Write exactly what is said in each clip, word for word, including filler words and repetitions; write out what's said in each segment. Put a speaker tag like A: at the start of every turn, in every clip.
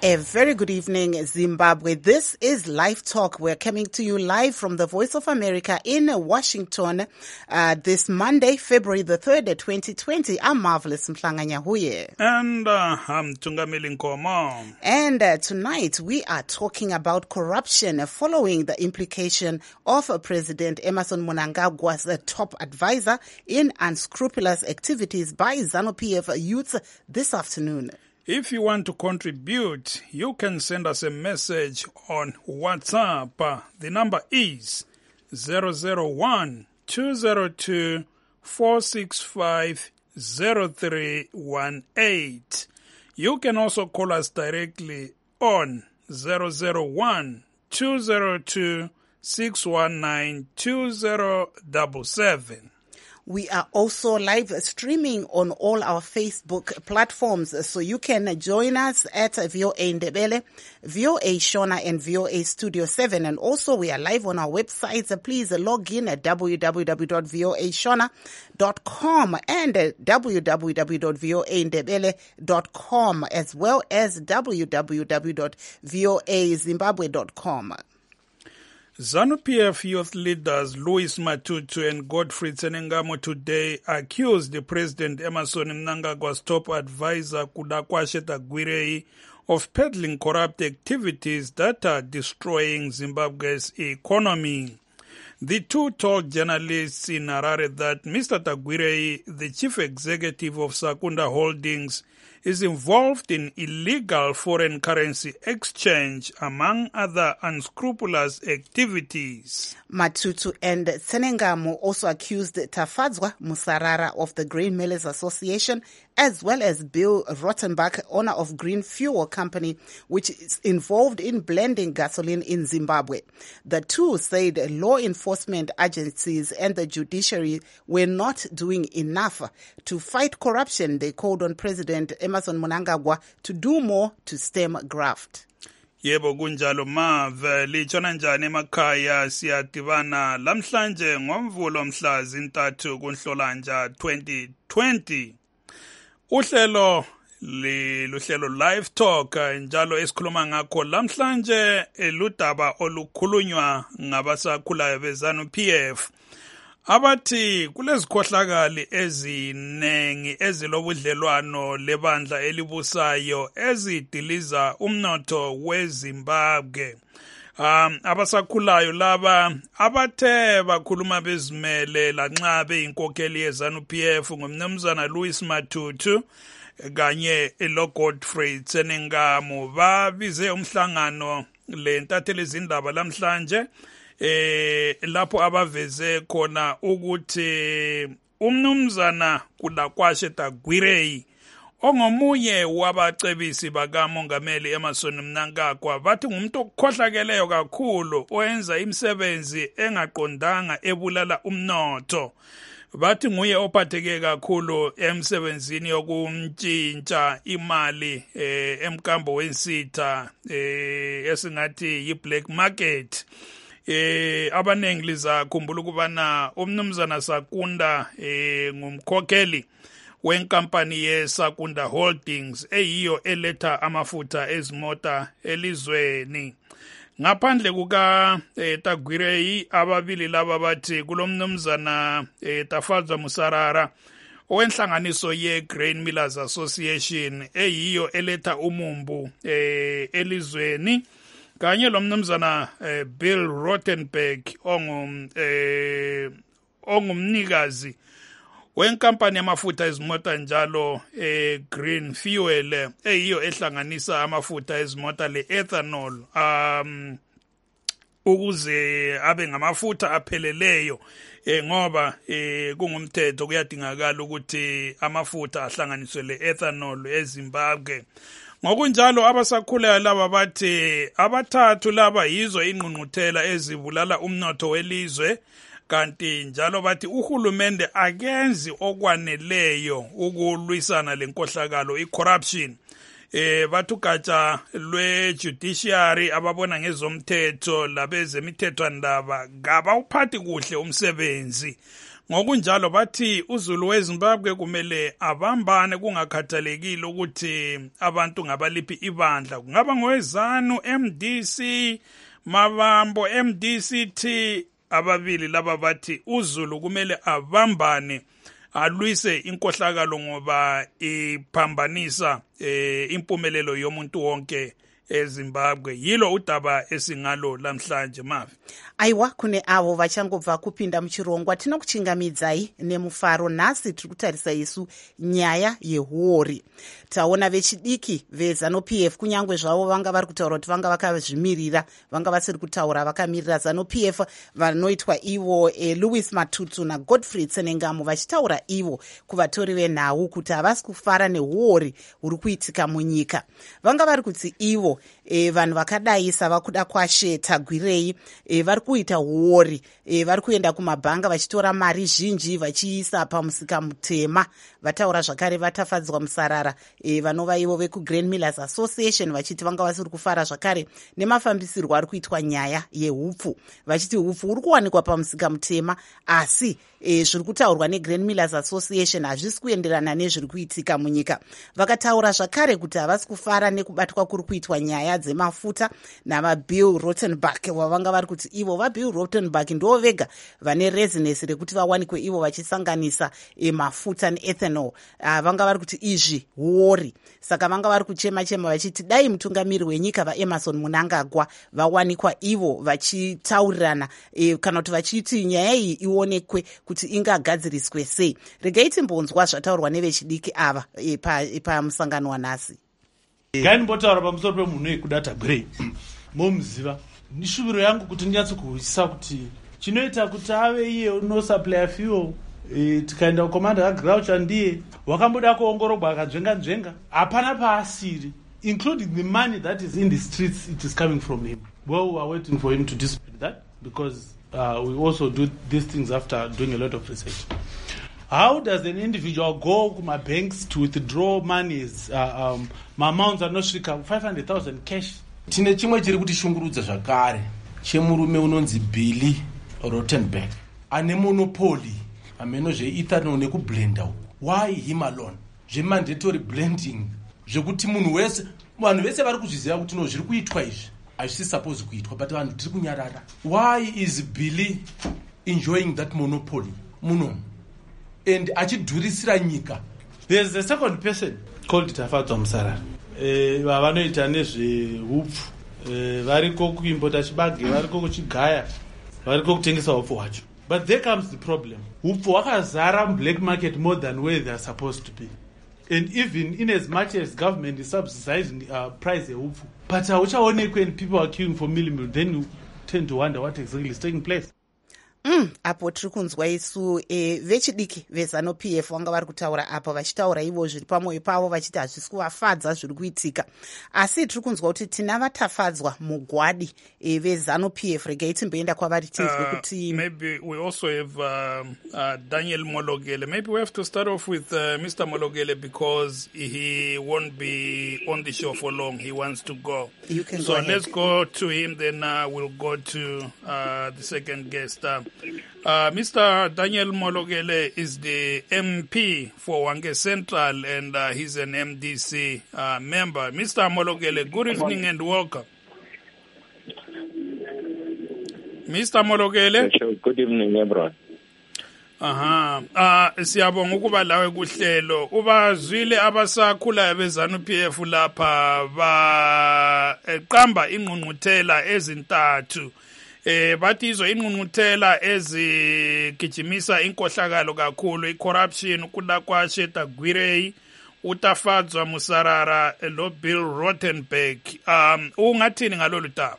A: A very good evening, Zimbabwe. This is Live Talk. We're coming to you live from the Voice of America in Washington uh, this Monday, February the third, twenty twenty. I'm Marvelous Mhlanga-Nyahuye.
B: And uh, I'm Tungamili Nkomo.
A: And uh, tonight we are talking about corruption following the implication of uh, President Emmerson Mnangagwa's uh, top advisor in unscrupulous activities by ZANU-P F youths this afternoon.
B: If you want to contribute, you can send us a message on WhatsApp. Uh, the number is zero zero one, two zero two, four six five, zero three one eight. You can also call us directly on zero zero one, two zero two, six one nine, two zero seven seven.
A: We are also live streaming on all our Facebook platforms, so you can join us at V O A Ndebele, V O A Shona, and V O A Studio seven. And also we are live on our websites. Please log in at w w w dot v o a shona dot com and w w w dot v o a ndebele dot com, as well as w w w dot v o a zimbabwe dot com.
B: ZANU-P F youth leaders Louis Matutu and Godfrey Tsenengamo today accused the President Emmerson Mnangagwa's top advisor Kudakwashe Tagwirei of peddling corrupt activities that are destroying Zimbabwe's economy. The two told journalists in Harare that Mister Tagwirei, the chief executive of Sakunda Holdings, is involved in illegal foreign currency exchange, among other unscrupulous activities.
A: Matutu and Tsenengamo also accused Tafadzwa Musarara of the Grain Millers Association, as well as Bill Rottenbach, owner of Green Fuel Company, which is involved in blending gasoline in Zimbabwe. The two said law enforcement agencies and the judiciary were not doing enough to fight corruption. They called on President Emmerson Mnangagwa to do more to stem graft.
B: Yebo kunjalo mave lichona njani emakhaya siyadibana lamhlanje ngomvulo mhla zintathu kuNhlolanja twenty twenty. Uhlelo li luhlelo Live Talk njalo esikhuluma ngakho lamhlanje eludaba olukhulunywa ngabasakhulayo beZANU-P F abathi kulezikhohlakali ezinengi ezilobudlelwano lebandla elibusayo ezidiliza umnotho weZimbabwe. Um abasakhulayo laba abathe bakhuluma bezimele lanxa beyinkokheli yeZANU-P F ngumnumzana Louis Matutu kanye lo Godfrey Tsenengamo babize umhlangano lentatheli izindaba lamhlanje eh lapho abaveze khona ukuthi umnumzana Kudakwashe Tagwirei ongomunye wabacebisi bakamongameli Emmerson Mnangagwa bathi ngumuntu okukhohlakeleyo kakhulu oyenza imisebenzi engaqondanga ebulala umnotho. Bathi nguye ophatheke kakhulu emsebenzini yokumtshintsha imali eh, emkambo wensitha eh, esingathi yi-black market. Eh abanengi lizakhumbula ukubana umnumzana Sakunda eh ngumkhokheli wenkampani yeSakunda Holdings eyiyo eletha amafutha ezimota elizweni. Ngaphandle kuka eh, Tagwirei ababili laba bathi kulomnumzana eh, Tafadzwa Musarara owenhlanganiso ye-Grain Millers Association eyiyo eletha umumbu eh, elizweni, kanye lomnumzana eh, Bill Rottenbach ongum eh, ongumnikazi wenkampani yamafutha ezimota njalo eh, Green Fuel eyiyo ehlanganisa amafutha ezimota le-ethanol um ukuze abe ngamafutha apheleleyo eh, ngoba eh, kungumthetho kuyadingakala ukuthi amafutha ahlanganiswe le-ethanol eZimbabwe. Ngokunjalo abasakhulayo laba bathi abathathu laba yizo ingqungquthela ezibulala umnotho welizwe, kanti njalo bathi uhulumende akenzi okwaneleyo ukulwisana lenkohlakalo i-corruption. Eh bathu gatsha lwe-judiciary ababona ngezomthetho labezemithethwandaba ngabawuphathi kuhle umsebenzi. ngokunjalo bathi uZulu weZimbabwe kumele abambane kungakhathalekile ukuthi abantu ngabaliphi ibandla, kungaba ngowezanu, M D C, Mabambo, M D C T, ababili laba bathi uZulu kumele abambane alwise inkohlakalo ngoba iphambanisa eh, impumelelo yomuntu wonke eZimbabwe. Yilo udaba esingalo lamhlanje Mavi.
A: Aiwa, kune avo vachangobva kupinda muchirongwa tinokuchingamidzai nemufaro. Nhasi tiri kutarisa isu nyaya yehuori. Taona vechidiki veZanu-P F kunyangwe zvavo vanga vari kutaura kuti vanga vakazvimirira, vanga vasiri kutaura vakamirira Zanu-P F vanoitwa ivo e, Louis Matutu naGodfrey Tsenengamo vachitaura ivo kuvatori venhau kuti havasi kufara nehuori huri kuitika munyika. Vanga vari kuti ivo e, vanhu vakadai sava kuda kwashe Tagwirei e, vari kuita huori e, vari kuenda kumabhanga vachitora mari zhinji vachiisa pamusika mutema. Vataura zvakare vatafadzwa musarara e, vanova ivo veku-Grain Millers Association vachiti vanga vasiri kufara zvakare nemafambisirwo ari kuitwa nyaya yehupfu, vachiti hupfu huri kuwanikwa pamusika mutema asi e, zviri kutaurwa neGrain Millers Association hazvisi kuenderana nezviri kuitika munyika. Vakataura zvakare kuti havasi kufara nekubatwa kuri kuitwa nyaya dzemafuta navaBill Rottenbuck vavanga vari kuti ivo vaBill Rottenbuck ndo vega vane rezinesi rekuti vawanikwe ivo vachisanganisa e, mafuta neethanol. Uh, vanga vari kuti izvi huori, saka vanga vari kuchema chema vachiti dai mutungamiri wenyika vaEmerson Mnangagwa vawanikwa ivo vachitaurirana e, kana kuti vachiti nyaya iyi ionekwe kuti ingagadziriswe sei. Regai timbonzwa zvataurwa nevechidiki ava e, pamusangano pa wanhasi.
C: Ngaimbotaura pamusoro pemunhu wekuda Tagwirei momuziva. Nishuviro yangu kuti ndinyatsokuhwisisa kuti chinoita kuti ave iye unosupplya fuel e, tikaenda kukomanda kaGrauch ndiye wakamboda kuongorogwa akadzvenga nzvenga hapana paasiri, including the money that is in the streets, it is coming from him. Well, we are waiting for him to dispute that because uh, we also do these things after doing a lot of research. How does an individual go to my banks to withdraw monies, uh, um, my amounts are not shrika five hundred thousand cash?
D: Tine chimwe chiri kutishungurudza zvakare chemurume unonzi Bill Rottenbuck ane monopoly ameno zveethanol nekublenda. Why him alone? Zvemandatory blending zvekuti munhu wese vanhu vese vari kuzviziva kuti no zviri kuitwa izvi hazvisi supposed kuitwa, but vanhu tiri kunyarara. Why is Bill enjoying that monopoly muno and achidhurisira nyika?
C: There's a second person called Tafadzwa Musarara eh vanoita nezvehupfu eh variko kuimpota chibage, variko kuchigaya, variko kutengesa hupfu wacho. But there comes the problem. Hupfu wakazara black market more than where they are supposed to be. And even in as much as government is subsidizing uh, price of hupfu, but hauchaonekwi and people are queuing for millimil, then you tend to wonder what exactly is taking place.
A: Mm, apo tiri kunzwa isu e, vechidiki veZanu-P F vanga vari kutaura apo vachitaura ivo zviri pamwoyo pavo vachiti hazvisi kuvafadza zviri kuitika, asi tiri kunzwa kuti tina vatafadzwa mugwadi e, veZanu-P F. Regai timboenda kwavari tinzwe kuti
B: uh, maybe we also have uh, uh, Daniel Mologele. Maybe we have to start off with uh, Mister Mologele because he won't be on the show for long. He wants to go.
A: You can
B: so
A: go ahead.
B: Let's go to him, then uh, we'll go to uh, the second guest. Uh, Uh, Mister Daniel Mologele is the M P for Hwange Central and uh, he's an M D C uh, member. Mister Mologele, good evening and welcome. Mister Mologele?
E: Good evening, everyone.
B: Aha, uh, siyabonga ukuba lawe kuhlelo. Ubazwile abasakhula beZanu-P F lapha ba eqamba ingqungquthela ezintathu. Eh bathi izo ingqungquthela ezigijimisa inkohlakalo kakhulu, icorruption, ukulakwashe Tagwirei, utafadzwa Musarara, lo Bill Rottenbuck. Um ungathini ngalolu daba?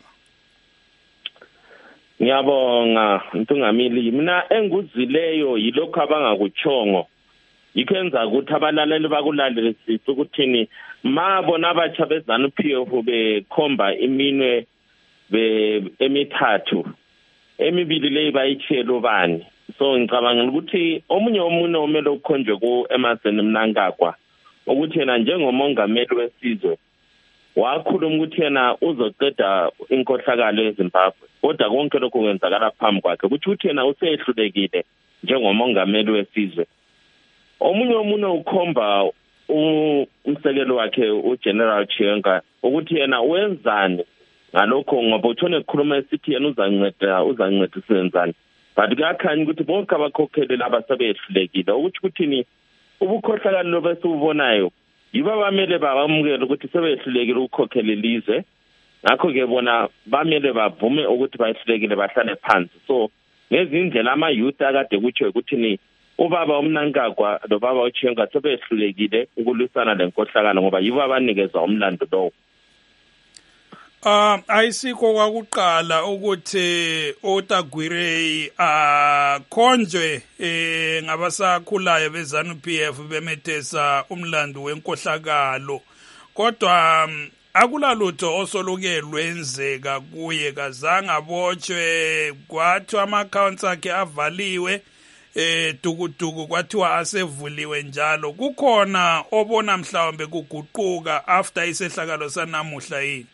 E: Ngiyabonga Mtungamili, mina enguzileyo yilokho abangakuchongo. Ikwenza ukuthi abalaleli bakulalela ukuthini mabona abatsha beZanu-P F bekhomba iminwe be emithathu emibili le bayitshelo bani. So ngicabanga ukuthi omunye omunye omele ukukhonjwe kuEmerson Mnangagwa ukuthi yena njengomongameli wesizwe wakhuluma ukuthi yena uzoqeda inkohlakalo eZimbabwe, kodwa konke lokho kwenzakala phambi kwakhe ukuthi uthi yena usehlulekile njengomongameli wesizwe. Omunye omunye ukhomba umsekelo wakhe uGeneral Chiwenga ukuthi yena wenzani ngalokho ngoba uthone ukukhuluma esithi yena uzanceda uzanceda senzani. But kuyakhanya ukuthi bonke abakhokheli laba sebehlulekile ukuthi kuthini ubukhohlakalo besibubonayo yibo abamele babamukele ukuthi sebehlulekile ukukhokhela ilizwe. Ngakho ke bona bamele bavume ukuthi bahlulekile bahlale phansi. So ngezindlela ama youth akade kutsho ukuthi ni ubaba uMnangagwa lo baba uChiwenga sebehlulekile ukulwisana lenkohlakalo ngoba yibo abanikeza umlando lowo.
B: Uh ayisikho kwakuqala ukuthi uTagwire akhonjwe eh ngabasakhulayo beZANU P F bemethesa umlando wenkohlakalo. Kodwa akulalutho osoluke lwenzeka kuye kazange abotshwe kwathi ama-accounts akhe avaliwe eh dukuduku kwathiwa asevuliwe njalo. Kukhona obona mhlawumbe kuguquka after isehlakalo sanamuhla yini?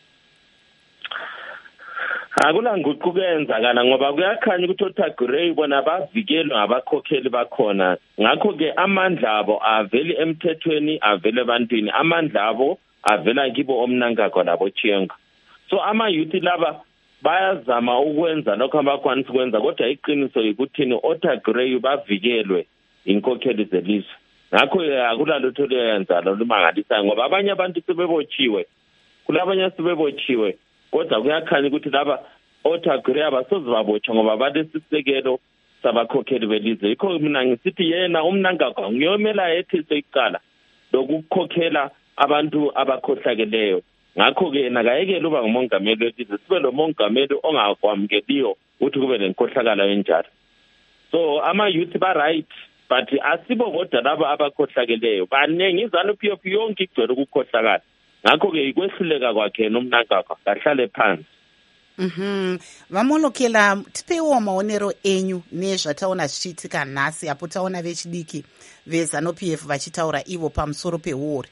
E: Akulanguquko eyenzakala ngoba kuyakhanya ukuthi uTagwire bona bavikelwe ngabakhokheli bakhona. Ngakho ke amandla abo aveli emthethweni avele ebantwini, amandla abo avela kibo oMnangagwa labo Chiwenga. So ama youth laba bayazama ukwenza lokho abakwanisa ukwenza kodwa iqiniso yikuthini uTagwire bavikelwe inkokheli zelizwe. Ngakho akulalutho leyenza lo lumangalisa ngoba abanye abantu sebebotshiwe kulabanye sebebotshiwe kodwa kuyakhanya ukuthi laba uTagwire abasoze babotsha ngoba balesisekelo sabakhokheli belizwe. Yikho mina ngisithi yena uMnangagwa ngiyomela ethise iqala lokukhokhela abantu abakhohlakeleyo. Ngakho ke nakayekela uba ngumongameli wesizwe sibe lo mongameli ongakwamukeliyo ukuthi kube lenkohlakalo enjalo. So ama youth ba right but asibo kodwa laba abakhohlakeleyo baningi iZANU P F yonke igcwele ukukhohlakala. Ngakho ke ikwehluleka kwakhe noMnangagwa kahlale phansi.
A: Mhm. Vamolokela tipewo maonero enyu nezvataona zvichiitika nhasi apo taona vechidiki veZANU P F vachitaura ivo pamusoro pehuori.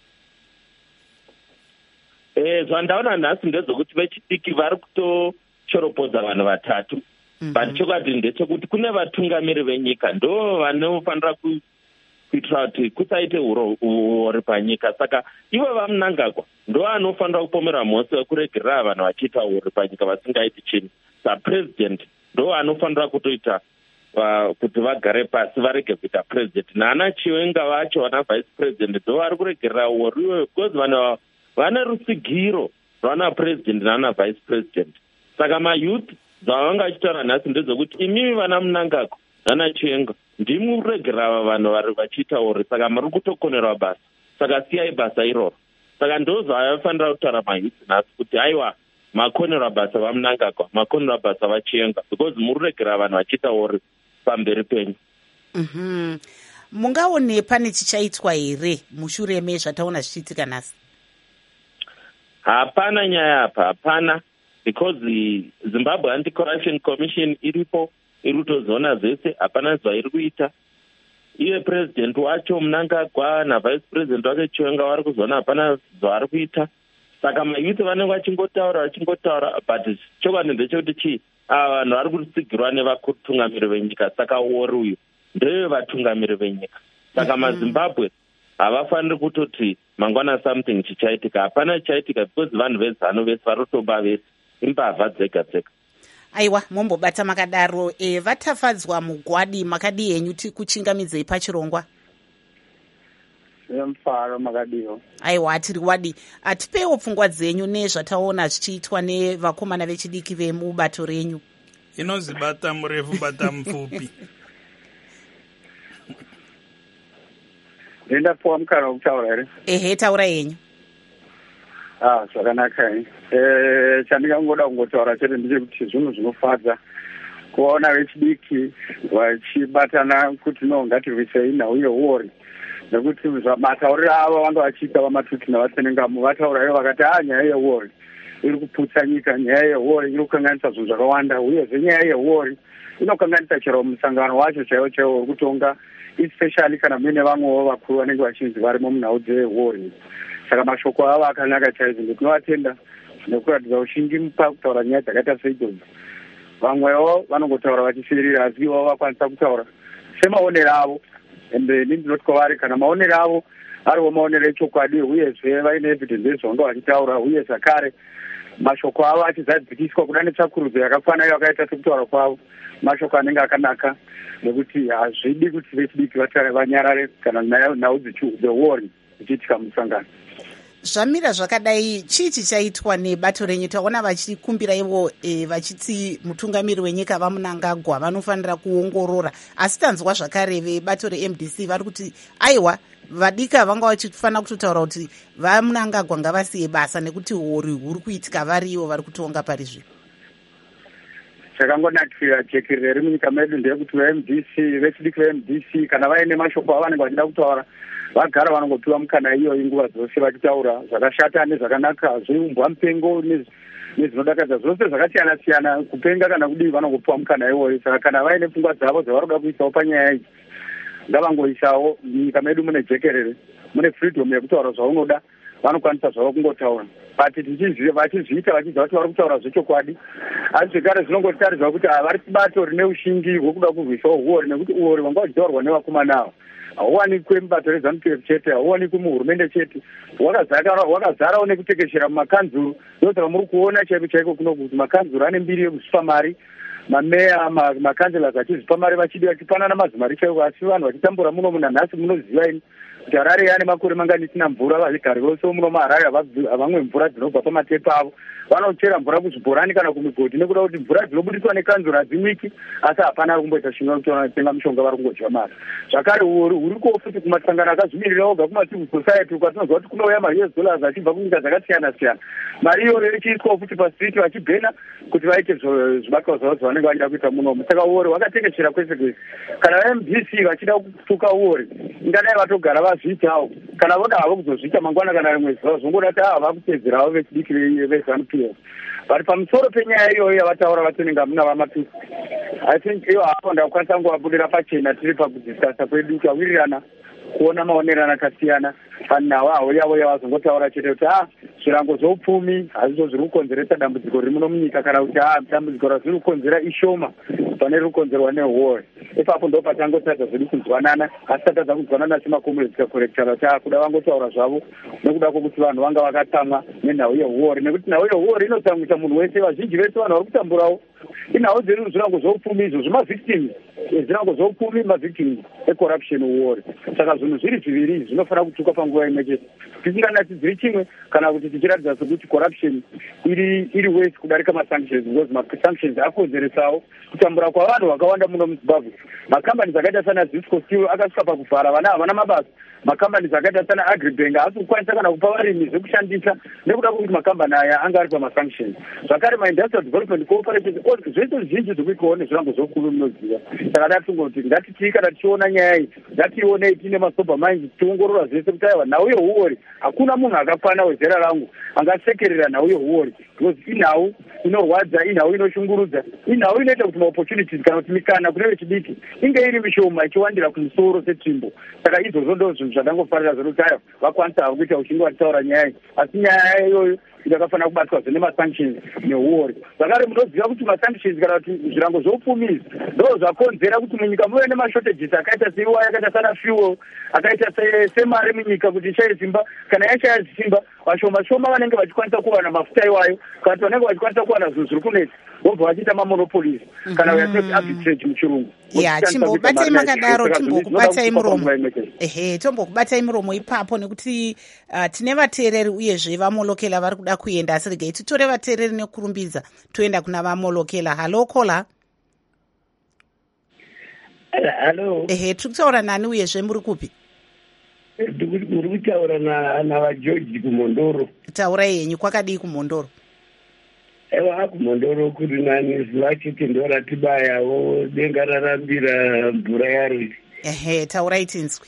E: Eh zvandaona nhasi ndezokuti vechidiki vari kutochoropodza vanhu vatatu. But chokwadi ndechekuti kune vatungamiri venyika ndo vanofanira kuitira kuti kusaite huori panyika. Saka ivo vaMnangagwa ndo anofanira kupomera mhosva wekuregerera vanhu vachiita huori panyika vasingaiti chinhu. Sapresident ndo anofanira kutoita kuti vagare pasi varege kuita president. Naana Chiwenga vacho vana vice president ndo vari kuregerera huori iyoyo because vanhu vane rusigiro rwana president naana vice president. Saka mayouth zvavanga vachitaura nhasi ndezvokuti imimi vana Mnangagwa naana Chiwenga ndimi kuregerera vanhu vari vachiita huori. Saka muri kutokonerwa basa. Saka siyai basa iroro. Saka ndo zvavafanira kutaura mayouth nhasi kuti aiwa makonerwa basa vaMnangagwa makonerwa basa vaChiwenga because muri kuregerera vanhu vachiita huori pamberi penyu.
A: Mhm. Mungaone pane chichaitwa here mushure mezvataona zvichiitika nhasi?
E: Hapana nyaya apa hapana because the Zimbabwe Anti-Corruption Commission iripo iri kutozoona zvese hapana zvairi kuita. Iye president wacho Mnangagwa navice president wake Chiwenga vari kuzoona hapana zvavari kuita. Saka mayouth vanenge vachingotaura vachingotaura but chokwadi ndechekuti chii ava vanhu vari kusigirwa nevatungamiri venyika. Saka huori uyu ndeve vatungamiri venyika. Saka maZimbabwe havafaniri kutoti mangwana something chichaitika. Hapana chichaitika because vanhu veZANU vese vari kutoba vese imbavha dzega dzega.
A: Aiwa mombobata makadaro e, vatafadzwa mugwadi makadi henyu kuchingamidzei pachirongwa?
F: Mfaro makadiwo.
A: Aiwa tiri wadi atipewo pfungwa dzenyu nezvataona zvichiitwa nevakomana vechidiki vemubato renyu.
B: Inonzi bata murefu bata mupfupi.
F: Ndapuwa mukana wokutaura here?
A: Ehe taura yenyu.
F: Ah zvakanaka. Eh chandingangoda kungotaura chete ndechekuti zvinhu zvinofadza kuona vechidiki vachibatana kuti no ngatirwisei nhau yehuori. Nekuti matauriro avo vanga vachiita vaMatutu navatsenengamu vataura ivo vakati ah nyaya yehuori iri kuputsa nyika, nyaya yehuori iri kukanganisa zvinhu zvakawanda uyezve nyaya yehuori inokanganisa chero musangano wacho chaiwo chaiwo uri kutonga especially kana muine vamwewo vakuru vanenge vachinzi varimo munhau dzehuori. Saka mashoko avo akanaka chaizvo ndinovatenda nekuratidza ushingi pakutaura nyaya dzakaita seidzodzo. Vamwewo vanongotaura vachisirira asi ivo vakwanisa kutaura semaonero avo. Ende ini ndinoti kwavari kana maonero avo ariwo maonero echokwadi uyezve vaine evidence ezvonga vachitaura uye zvakare mashoko avo achizadzikiswa kuda netsvakurudzo yakafana iyo akaita sekutaura kwavo mashoko anenge akanaka nekuti hazvidi kuti vechidiki vanyarare kana nhau dzewori dzichiitika musangano.
A: Zvamira zvakadai chii chichaitwa nebato renyu? Taona vachikumbira ivo e, vachiti mutungamiri wenyika vaMunangagwa vanofanira kuongorora, asi tanzwa zvakare vebato reM D C vari kuti aiwa vadika vanga vachifanira kutotaura kuti vaMunangagwa ngavasiye basa nekuti hori huri kuitika varivo vari kutonga pari zvino.
F: Chakangonakira jekerere munyika medu ndeyekuti vaM D C vechidiki vaM D C kana vaine mashoko avanenge vachida kutaura vagara vanongopiwa mukana iyoyi nguva dzose vachitaura zvakashata nezvakanaka, zveumbwa mupengo nezvinodakadza zvose zvakasiyana siyana, kupenga kana kudii vanongopiwa mukana iwoyi. Saka kana vaine pfungwa dzavo dzavari kuda kuisawo panyaya idzi ngavangoisawo. Munyika medu mune jekerere, mune freedom yekutaura zvaunoda, vanokwanisa zvavo kungotaura but vachizviita vachiziva kuti vari kutaura zvechokwadi. Asi zvekare zvinongotaridzwa kuti havari kubato rine ushingi hwekuda kurwisawo uori, nekuti uori vanga vachitaurwa nevakomana avo hauwanikwe mubato reZANU-P F chete, hauwanikwe muhurumende chete, wakazarawo nekutekeshera mumakanzuru. Ndosaka muri kuona chaiko chaiko kuno kuti makanzuru ane mbiri yekuzipa mari, mameya makanzela achizipa mari vachidi vachipanana mazimari chaiko, asi vanhu vachitambura muno munanhasi munoziva ini kuti Harare yane makore mangani isina mvura, vazvigari vose muno muHarare havamwe mvura dzinobva pamatepa avo, vanochera mvura kuzvibhorani kana kumigodhi nekuda kuti mvura dzinobudiswa nekanzuro hadzimwiki, asi hapana ari kumboita chimwe kutenga mishonga vari kungodya mari. Zvakare hurikowo futi kumasangano akazvimirira oga kumacivil society kwatinozwa kuti kunouya ma-U S dollars achibva kunyika dzakasiyana siyana, mari iyoyo ichiiswawo futi pastriti vachibhena kuti vaite zvibatwa zvavo zvavanenge vachida kuita munomu. Saka uori hwakatekeshera kwese kwese. Kana vaM D C vachida kutuka uori ingadai vatogara vazviitawo, kana voda havo kuzozviita mangwana kana rimwe zuva zvongoda kuti ava vakutedzerawo vechidiki veZANU-P F vari pamusoro penyaya iyoyo yavataura vatonenga muna vamatusi. I think ivo hapo ndakukwanisa kuvabudira pachena tiri pakudiskasa kwedu tawirirana kuona maonerano akasiyana panhau aho yavo yavazongotaura chete kuti ah zvirango zvoupfumi hazvo zviri kukonzeresa dambudziko riri muno munyika, kana kuti ah dambudziko razviri kukonzera ishoma pane riri kukonzerwa nehori. Ipapo ndo patangotadza zvedu kunzwanana, asi tatadza kunzwanana semakomuredi tikakorekitara kuti ah kuda vangotaura zvavo nekuda kwokuti vanhu vanga vakatsamwa nenhau yehori, nekuti nhau yehori inotsamwisa munhu wese. Vazhinji vese vanhu vari kutamburawo inhau dzedu zvirango zvoupfumi izvo zvimavhictims, zvirango zvoupfumi mavhictims ecorruption hori. Saka zvinhu zviri zviviri zvinofanira kutuka panguva imwe chete, tisinganatidziri chimwe kana kuti tichiratidza sekuti corruption iri iri wese kudarika masanctions, because masanctions akonzeresawo kutambura kwavanhu vakawanda muno muZimbabwe. Makambani akaita sana Zisco Steel akasvika pakuvhara, vana havana mabasa. Makambani akaita sana Agribank haasi kukwanisa kana kupa varimi zvekushandisa nekuda kwokuti makambani aya anga ari pamasanctions. Zvakare ma-industrial development cooperative zvese zvizhinji zvikuitwawo nezvirango zvokuru munoziva. Saka datungoti ngatitii kana tichiona nyaya iyi ngatiionei tiine masober minds tiongorora zvese kuti aiwa nhau yehuori hakuna munhu akakwana wezera rangu angasekerera nhau yehuori, because inhau inorwadza, inhau inoshungurudza, inhau inoita kuti maopportunities kana kuti mikana kune vechidiki inge iri mishoma ichiwandira kumusoro setsvimbo. Saka izvozvo ndo zvinhu zvakangofarira zvokuti aiwa vakwanisa havo kuita uchinge vachitaura nyaya iyi, asi nyaya iyoyo ndakafanira kubatwa zvine masanctions nehuori. Zvakare munoziva kuti masanctions kana kuti zvirango zvoupfumi ndo zvakonzera kuti munyika muve nemashortages akaita seiwaya, akaita sana fuel, akaita semari munyika kuti ishaye simba. Kana yashaya simba vashoma shoma vanenge vachikwanisa kuwana mafuta iwayo, kana kuti vanenge vachikwanisa kuwana zvinhu zviri kunetsa vobva vachiita mamonopolies kana yatoti arbitrage muchirungu.
A: Ya chimbokubatai makadaro timbokubatai muromo. Ehe, tombokubatai muromo ipapo nekuti uh, tine vateereri uyezve vamolokela vari kuda kuenda, asi regai titore vateereri nekurumbidza toenda kuna vamolokela. Halo kola.
G: Halo.
A: Ehe, tiri kutaura nani uyezve muri kupi?
G: Muri kutaura navageorge kumondoro.
A: Taurai henyu, kwakadii kumondoro?
G: Ewa kumondoro kuri nani, zuva chete ndo ratibayawo, denga rarambira mvura yaro.
A: Ehe, taurai tinzwi.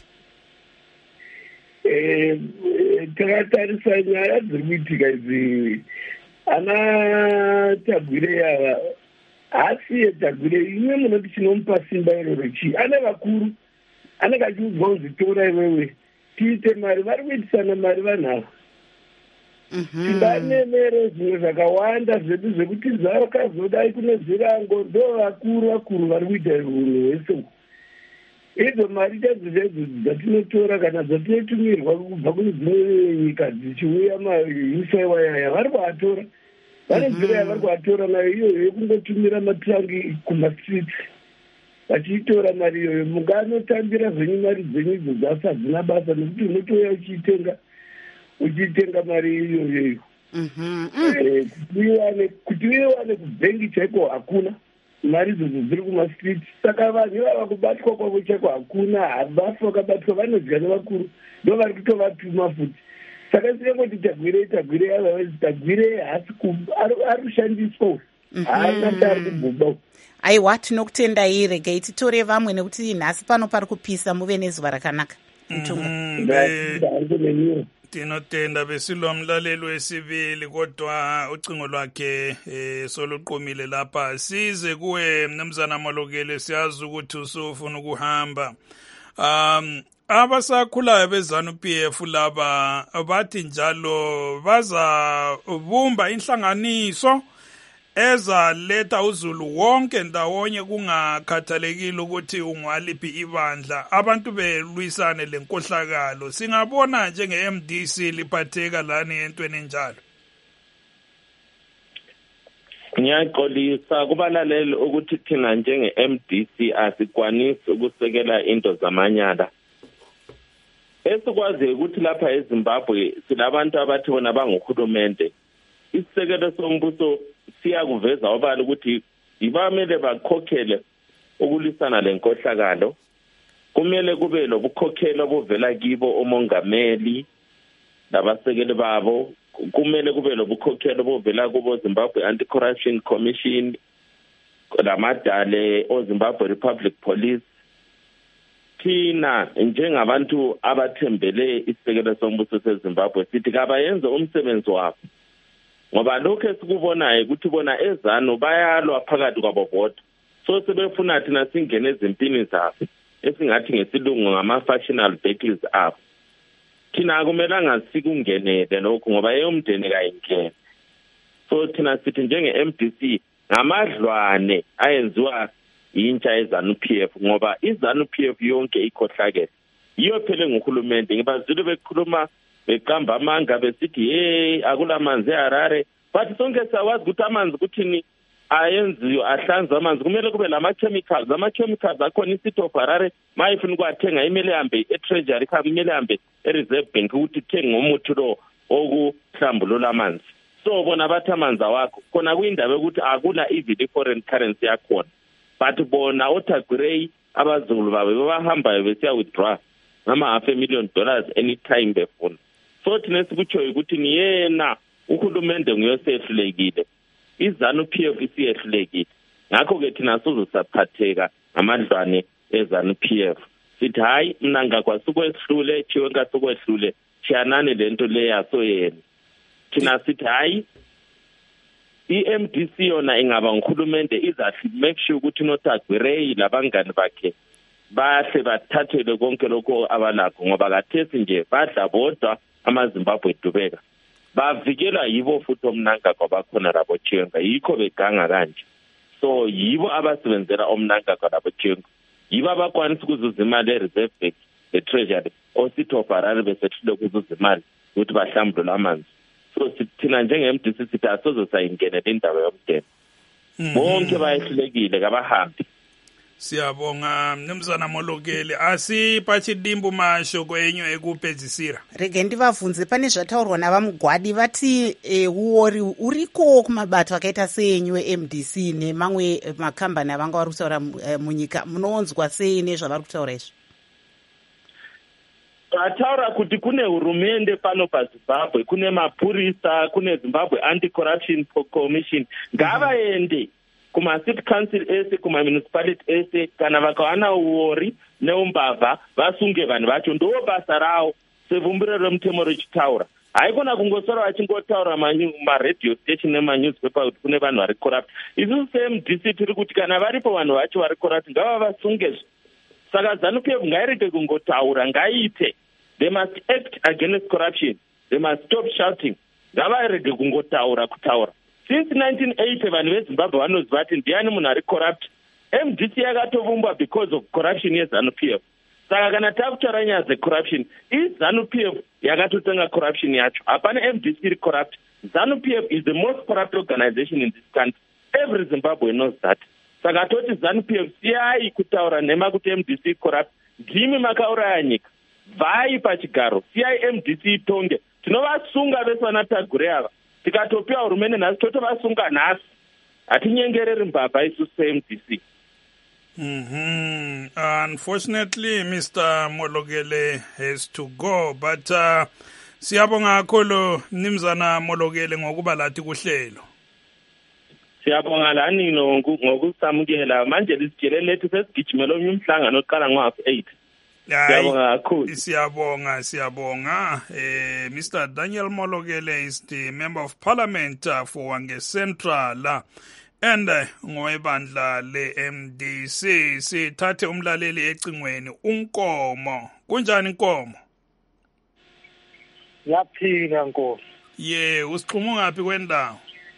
G: Eh, takatarisa nyaya dziri kuitika idzi, ana Tagwire ava haasiye Tagwire imwe munoti chinomupa simba iroro chii, ane vakuru anenge achiudzwa kuzitora iwewe tiite mari, vari kuitisana mari vanhu ava. Tinganemere zvimwe zvakawanda zvedu zvekuti zvakazodai kune zvirango ndo vakuru vakuru vari kuita unhu hwese. idzo mari chadzo chadzo dzatinotora kana dzatinotumirwa kubva kune dzimwe nyika dzichiuya mausaiwa yaya vari kuatora vane nzira yavari kuatora nayo iyoyo yekungotumira matrangi kumastreets vachiitora mari iyoyo munga anotambira zvenyu mari dzenyu idzo dzasi hadzina basa nekuti unotoya uchiitenga uchiitenga mari iyoyo kuti uiwane kubhengi chaiko hakuna mari idzodzo dziri kumastreet saka vanhu ivava kubatwa kwavo chaiko hakuna havafi vakabatwa vanodya nevakuru ndo vari kutovatuma futi saka sinengoti tagwirei tagwirei otherwise tagwirei hasi ari kushandiswa haana tari kubhuba
A: aiwa tinokutendai regei titore vamwe nekuti nhasi pano pari kupisa muve nezuva rakanaka
B: tinotenda besilwa mlaleli wesibili kodwa ucingo lwakhe eh, soluqumile lapha size kuwe mnumzana Malokele siyazi ukuthi usufuna ukuhamba um abasakhulayo beZANU P F laba bathi njalo bazabumba inhlanganiso ezaletha uZulu wonke ndawonye kungakhathalekile ukuthi ungwaliphi ibandla abantu belwisane lenkohlakalo singabona njenge-M D C liphatheka lani entweni njalo.
E: Ngiyaxolisa kubalaleli ukuthi thina njenge-M D C asikwanisi ukusekela into zamanyala esikwazi ukuthi lapha eZimbabwe silabantu abathi bona banguhulumente isisekelo sombuso siyakuveza obala ukuthi ibamele bakhokhele ukulisana lenkohlakalo kumele kube lobukhokhelo obuvela kibo omongameli labasekeli babo kumele kube lobukhokhelo obuvela kubo Zimbabwe Anti-Corruption Commission lamadale o Zimbabwe Republic Police thina njengabantu abathembele isisekelo sombuso seZimbabwe sithi kabayenze umsebenzi wabo ngoba lokho esikubonayo ukuthi bona eZANU bayalwa phakathi kwabo bodwa so sebefuna thina singene ezimpini zabo esingathi ngesilungu ngama-factional battles abo thina akumelanga sikungenele lokho ngoba yeyomndeni kayingene so thina sithi njenge-M D C ngamadlwane ayenziwa yintsha yeZANU P F ngoba iZANU P F yonke ikhohlakele yiyo phele nguhulumende ngibazile bekhuluma beqamba amanga besithi hey akulamanzi eHarare but sonke siyawazi ukuthi amanzi kuthini ayenziwe ahlanzwa amanzi kumele kube lama-chemicals ama-chemicals akhona i-City of Harare mayifuna ukuwathenga imele hambe e-treasury imele hambe e-reserve bank ukuthi thenge umuthi lo okuhlambulula amanzi so bona bathi amanzi awakho khona kuyindaba ukuthi akula even i-foreign currency yakhona but bona oTagwirei abazulu babe bahambayo besiya withdraw ngama-half a million dollars anytime befuna so thina sikutshoyo ukuthi niyena uhulumende nguyosehlulekile iZANU P F isiyehlulekile ngakho-ke thina sizosaphatheka ngamadlwane eZANU P F sithi hayi mna ngakwazi ukwehlule thiwe ngasukwehlule thiyanani le nto le yaso yena thina sithi hayi i-M D C yona ingaba nguhulumende izathi make sure ukuthi noTagwirei labangani bakhe bahle bathathele konke lokho abalakho ngoba kathesi nje badla bodwa amaZimbabwe edubeka bavikelwa yibo futhi omnanga kwabakhona labo Chiwenga yikho beganga kanje so yibo abasebenzela omnanga kwalabo Chiwenga yibo abakwanisa ukuzuza imali e-reserve bank e-treasury o-City of Harare besehlule ukuzuza imali ukuthi bahlambulule amanzi so thina njenge-M D C sithi asozosayingenela indaba yomndeni bonke bayehlulekile kabahambi.
B: Siyabonga mnumzana Molokele asipachi dimbu masho kwenyu ekupedzisira
A: rege ndivabvunze pane zvataurwa navamugwadi vati e, uori uriko kumabato akaita senyu e-M D C nemamwe makambani avanga vari kutaura e, munyika munoonzwa sei nezvavari kutaura izvi?
E: Ataura kuti kune hurumende pano paZimbabwe kune mapurisa kune Zimbabwe Anti-Corruption Commission ngavaende kuma-city council ese kuma-municipality ese kana vakawana uori neumbavha vasunge vanhu vacho ndo basa rawo sevumbiro remutemo richitaura haikona kungosora vachingotaura maradio station nemanewspaper kuti kune vanhu vari corrupt isusu se-M D C tiri kuti kana varipo vanhu vacho vari corrupt ngava vasungezve saka ZANU P F ngairege kungotaura ngaiite they must act against corruption they must stop shouting ngavarege kungotaura kutaura since nineteen eighty vanhu veZimbabwe vanoziva kuti ndiani munhu ari corrupt M D C yakatovumbwa because of corruption yeZANU-P F. Saka kana takutaura nyaya dzecorruption, iZANU-P F yakatotenga corruption yacho. Hapana M D C iri corrupt. ZANU-P F is the most corrupt organization in this country. Every Zimbabwe knows that. Saka toti ZANU-P F siyai kutaura nhema kuti M D C corrupt. Ndimi makauraya nyika. Vai pachigaro. Siyai M D C itonge. Tinovasunga vese vanatagure ava. Tikatopiwa hurumende nhasi totovasunga nhasi. Hatinyengereri mbavha isusu se-M D C.
B: Mm-hmm. Unfortunately, Mister Molokele has to go, but uh, siyabonga kakhulu Mnumzana Molokele ngokuba lathi kuhlelo.
E: Siyabonga lani ngokusamukela manje lisitshele lethu sesigijimela omnye umhlangano oqala ngo-half eight. Siyabonga kakhulu.
B: Siyabonga, siyabonga. Eh, Mister Daniel Molokele is the Member of Parliament uh, for Hwange Central. Uh, And ngoebandla le-M D C sithathe umlaleli ecingweni uNkomo. Kunjani Nkomo?
H: Yaphila Nkomo.
B: Ye, usixhuma ngaphi kwendawo?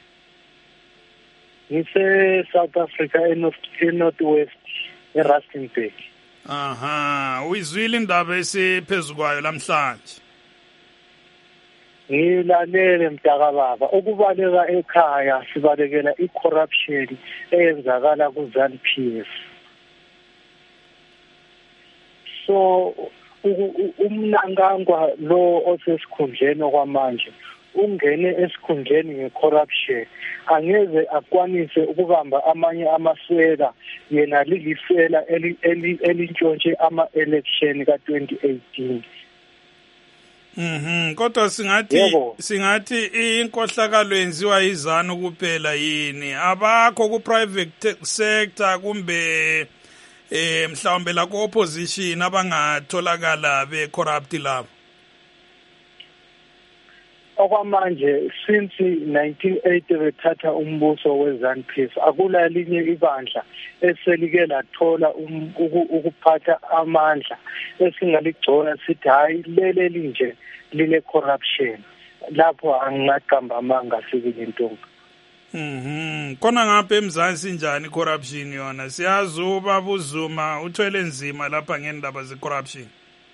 H: Ngise South Africa eNorth West eRustenburg.
B: Aha, uyizwile indaba esiphezukwayo lamhlanje.
H: Ngilalele mntakababa ukubaleka ekhaya sibalekela icorruption eyenzakala kuZANU-P F. So umnankangwa lo osesikhundleni kwamanje ungene esikhundleni ngecorruption angeze akwanise ukubamba amanye amaswela yena lilisela elintshontshe ama-election ka twenty eighteen.
B: Mhm, kodwa singathi singathi inkohlakalo yenziwa izanu kuphela yini? Abakho ku private sector kumbe eh mhlawumbe la ku opposition abangatholakala be corrupt labo?
H: Okwamanje since nineteen eighty bethatha umbuso weZANU-P F akula linye ibandla eselike lathola ukuphatha amandla esingaligcona sithi hayi lele linje line corruption lapho angaqamba amanga sikile ntonga.
B: Mhm, kona ngapha eMzansi njani corruption yona? Siyazi ubaba uZuma uthwele nzima lapha ngendaba ze corruption.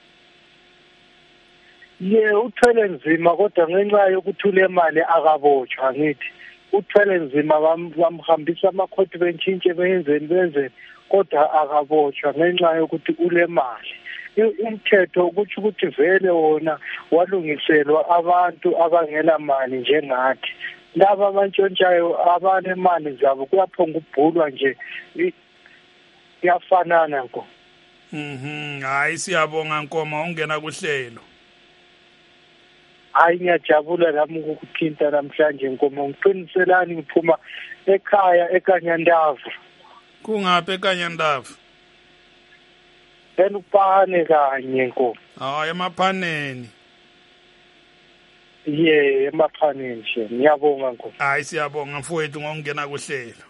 H: Ye uthwele nzima kodwa ngenxa yokuthula imali akabotshwa ngithi uthwele nzima bamhambisa amakhoti bentshintshe benzeni benzeni kodwa akabotshwa ngenxa yokuthi ule mali. Umthetho ukuthi ukuthi vele wona walungiselwa abantu abangela mali njengathi laba abantshontshayo abanemali zabo kuyaphonga ubhulwa nje yafanana nko.
B: Mhm, hayi siyabonga Nkomo ungena kuhlelo.
H: Hayi ngiyajabula lami ukukuthinta namhlanje Nkomo ngiqiniselani ngiphuma ekhaya eKanyandavu.
B: Kungaphi eKanyandavu?
H: Enupane kanye Nkomo.
B: Hayi emaphaneni.
H: Ye emaphaneni nje ngiyabonga Nkomo.
B: Hayi siyabonga mfowethu ngokungena kuhlelo.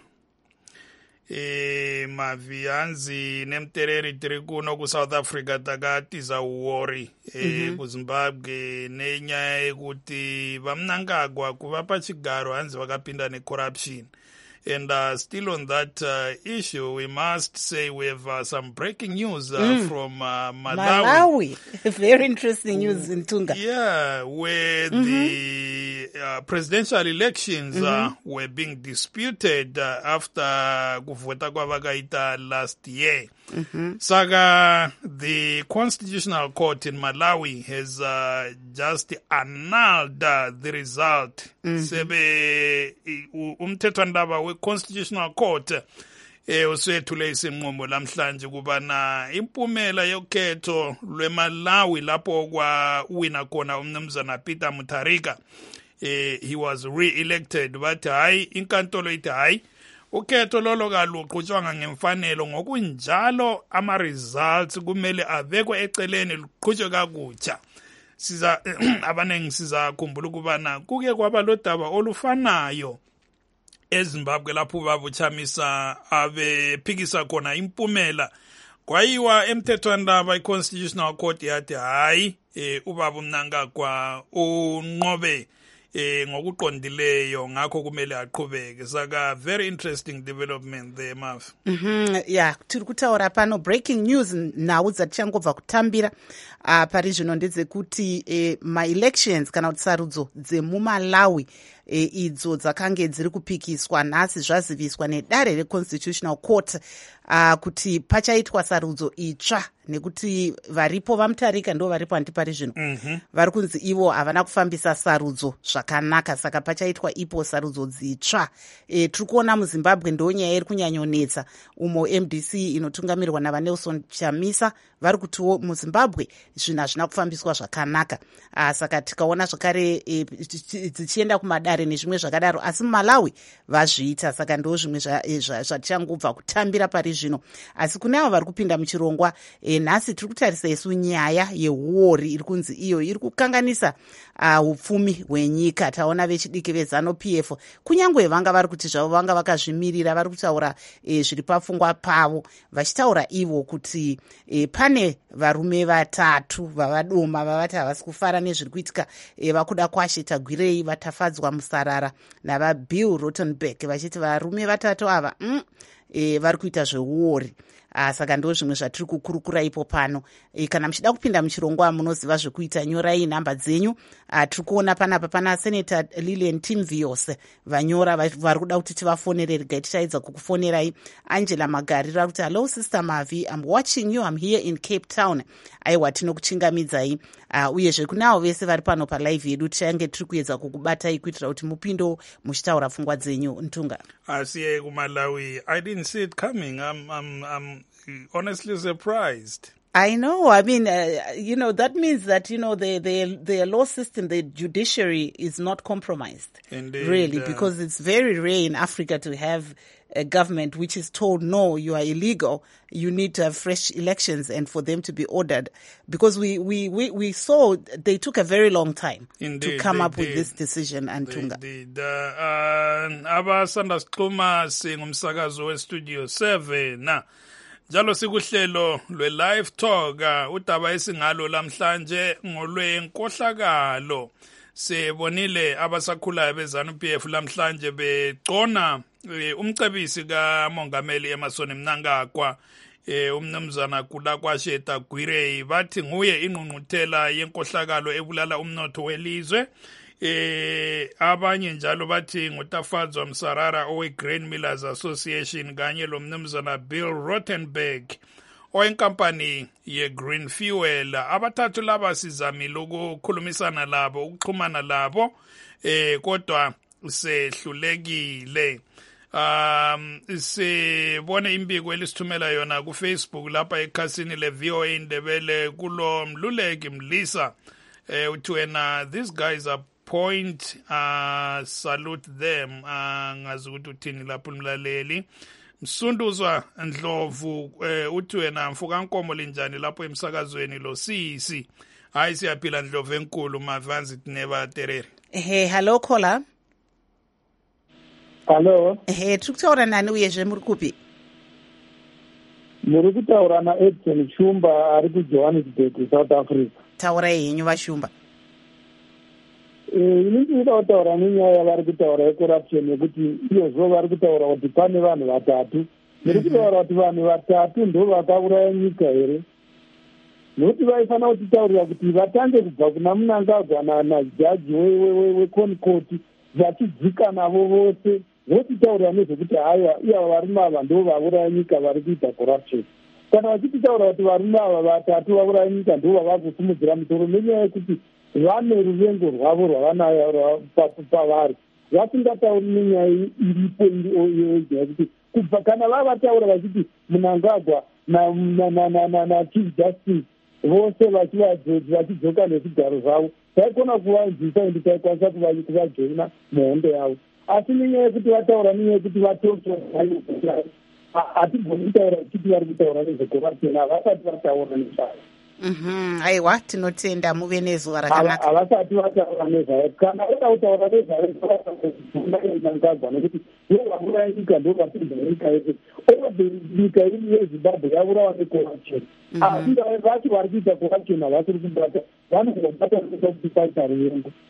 B: Eh Mavianzi nemtereri trikuno ku South Africa takati za worry eh ku Zimbabwe nenya ukuthi bamnankagwa kuva pachigaro hanzi vakapinda ne corruption. And uh, still on that uh, issue, we must say we have uh, some breaking news uh, mm. from uh, Malawi.
A: Malawi. Very interesting news in Tunga.
B: Yeah, where mm-hmm. the uh, presidential elections mm-hmm. uh, were being disputed uh, after kuvota kwavakaita last year. Mm-hmm. Saga, the Constitutional Court in Malawi has uh, just annulled uh, the result. Mm-hmm. Sebe umthetho ndaba we Constitutional Court eh usethule isinqumo lamhlanje kubana impumela yokhetho lweMalawi lapho kwa wina khona umnumzana Peter Mutharika eh he was re-elected but hayi inkantolo ithi hayi ukhetho lolo kaluqhutshwanga ngemfanelo ngokunjalo ama results kumele abekwe eceleni luqhutshwe kakutsha. Siza abanengi sizakhumbula ukubana kuke kwaba lodaba olufanayo eZimbabwe lapho babuchamisa abephikisa khona impumela kwayiwa emthethwandaba iConstitutional Court yathi hayi eh ubaba uMnangagwa unqobe eh ngokuqondileyo ngakho kumele aqhubeke. Saka very interesting development there Maf.
A: Mhm yeah tiri kutaura pano breaking news nhau dzatichangobva kutambira uh, pari zvino ndedzekuti eh, ma-elections kana kuti sarudzo dzemumalawi E, idzo dzakange dziri kupikiswa nhasi zvaziviswa nedare reconstitutional court uh, kuti pachaitwa sarudzo itsva nekuti varipo vamutarika ndo varipo handi pari zvino mm-hmm. vari kunzi ivo havana kufambisa sarudzo zvakanaka saka pachaitwa ipo sarudzo dzitsva e, tiri kuona muzimbabwe ndo nyaya iri kunyanyonetsa umo M D C inotungamirwa navanelson chamisa vari kutiwo muzimbabwe zvinhu hazvina kufambiswa zvakanaka uh, saka tikaona zvakare e, dzichienda kumadare nezvimwe zvakadaro asi mumalawi vazviita saka ndo zvimwe zvatichangobva kutambira pari zvino asi kune avo vari kupinda muchirongwa e, nhasi tiri kutarisa isu nyaya yeuori iri kunzi iyo iri kukanganisa upfumi uh, hwenyika. Taona vechidiki vezano P F kunyange vanga vari kuti zvavo vanga vakazvimirira vari kutaura e, zviri pafungwa pavo vachitaura ivo kuti e, pane varume vatatu vavadoma vavati havasi kufara nezviri kuitika e, vakuda kwasheta gwirei vatafadzwa musarara navabill Rottenberg vachiti varume vatatu ava mm, e, vari kuita zveuori. Uh, saka ndo zvimwe zvatiri kukurukura ipo pano e, kana muchida kupinda muchirongwa munoziva zvekuita nyorai nhamba dzenyu. uh, tiri kuona panapa pana senator Lilian Timvios vanyora vari kuda kuti tivafonere regai tichaedza kukufonerai. Angela Magarira kuti hello sister Mavi, I'm watching you, I'm here in Cape Town. Aiwa tinokuchingamidzai uh, uyezve kunavo vese vari pano palive yedu tichange tiri kuedza kukubatai kuitira kuti mupindo muchitaura pfungwa dzenyu. Ntunga
B: asiye kumalawi I didn't see it coming. I'm, I'm, I'm honestly surprised.
A: I know. I mean, uh, you know, that means that, you know, the, the, the law system, the judiciary is not compromised.
B: Indeed,
A: really,
B: uh,
A: because it's very rare in Africa to have a government which is told, no, you are illegal. You need to have fresh elections and for them to be ordered. Because we, we, we, we saw they took a very long time
B: Indeed,
A: to come up
B: did.
A: with this decision. Antunga.
B: Abasanda Sixuma singumsakazo we-Studio seven. Njalo sikuhlelo lwe-live talk udaba esingalo lamhlanje ngolwenkohlakalo. Sibonile abasakhulayo bezanu P F lamhlanje begcona umcebisi kaMongameli Emmerson Mnangagwa umnumzana Kudakwasheta Gwirei bathi nguye ingqungquthela yenkohlakalo ebulala umnotho welizwe. Eh abanye njalo bathi ngutafadzwa Msarara owe Grain Millers Association kanye lo mnumzana Bill Rottenberg owenkampani ye Green Fuel. Abathathu laba sizamile ukukhulumisana labo ukuxhumana labo eh kodwa sehlulekile. Um sibone imbiko elisithumela yona ku Facebook lapha ekhasini le V O A Indebele kulo Mluleki Mlisa eh uthi wena these guys are point uh salute them uh ngazi ukuthi uthini lapho umlaleli Msunduzwa Ndlovu uh, uthi wena mfuka nkomo linjani lapho emsakazweni lo sisi hayi siyaphila Ndlovu enkulu mavanzi tineba terere.
A: Hey, hello caller.
I: Hello.
A: Hey, tukutaura nani uyezve muri kupi?
I: Muri kutaura na Edson Shumba ari ku Johannesburg, South Africa.
A: Taura yenyu vashumba.
I: Inini ndinoda kutaura nenyaya vari kutaura yecorruption yekuti iyozvo vari kutaura kuti pane vanhu vatatu. Muri kutaura kuti vanhu vatatu ndo vakauraya nyika here? Nokuti vaifanira kutitaurira kuti vatange kubva kuna Mnangagwa najaji weConcourt vachidzika navo vose votitaurira nezvekuti haiwa iyavo varume ava ndo vauraya nyika vari kuita corruption. Kana vachititaura kuti varume ava vatatu vauraya nyika ndo vava kusimudzira musoro nenyaya yekuti vane ruvengo rwavo rwavanayo pavari vasingatauri nenyaya iripo yekuti kubva kana vavataura vachiti Mnangagwa naChief Justice vose vachidzoka nezvigaro zvavo taikona kuvanzwisa ende taikwanisa kuvajoina muhondo yavo asi nenyaya yekuti vataura nenyaya yekuti vatoto hatigoni kutaura kuti vari kutaura nezvecorruption havasati vataura nezvayo.
A: Mhm, aiwa tinotenda muve nezuva rakanaka.
I: Havasati vataura nezvayo kana voda kutaura nezvayo Mnangagwa nekuti ivo vauraya nyika ndo vapinda nyika yese ove nyika iri yeZimbabwe yaurawa necorruption. Asi vacho vari kuita corruption havasiri kubata vanobata kuti paita ruvengo.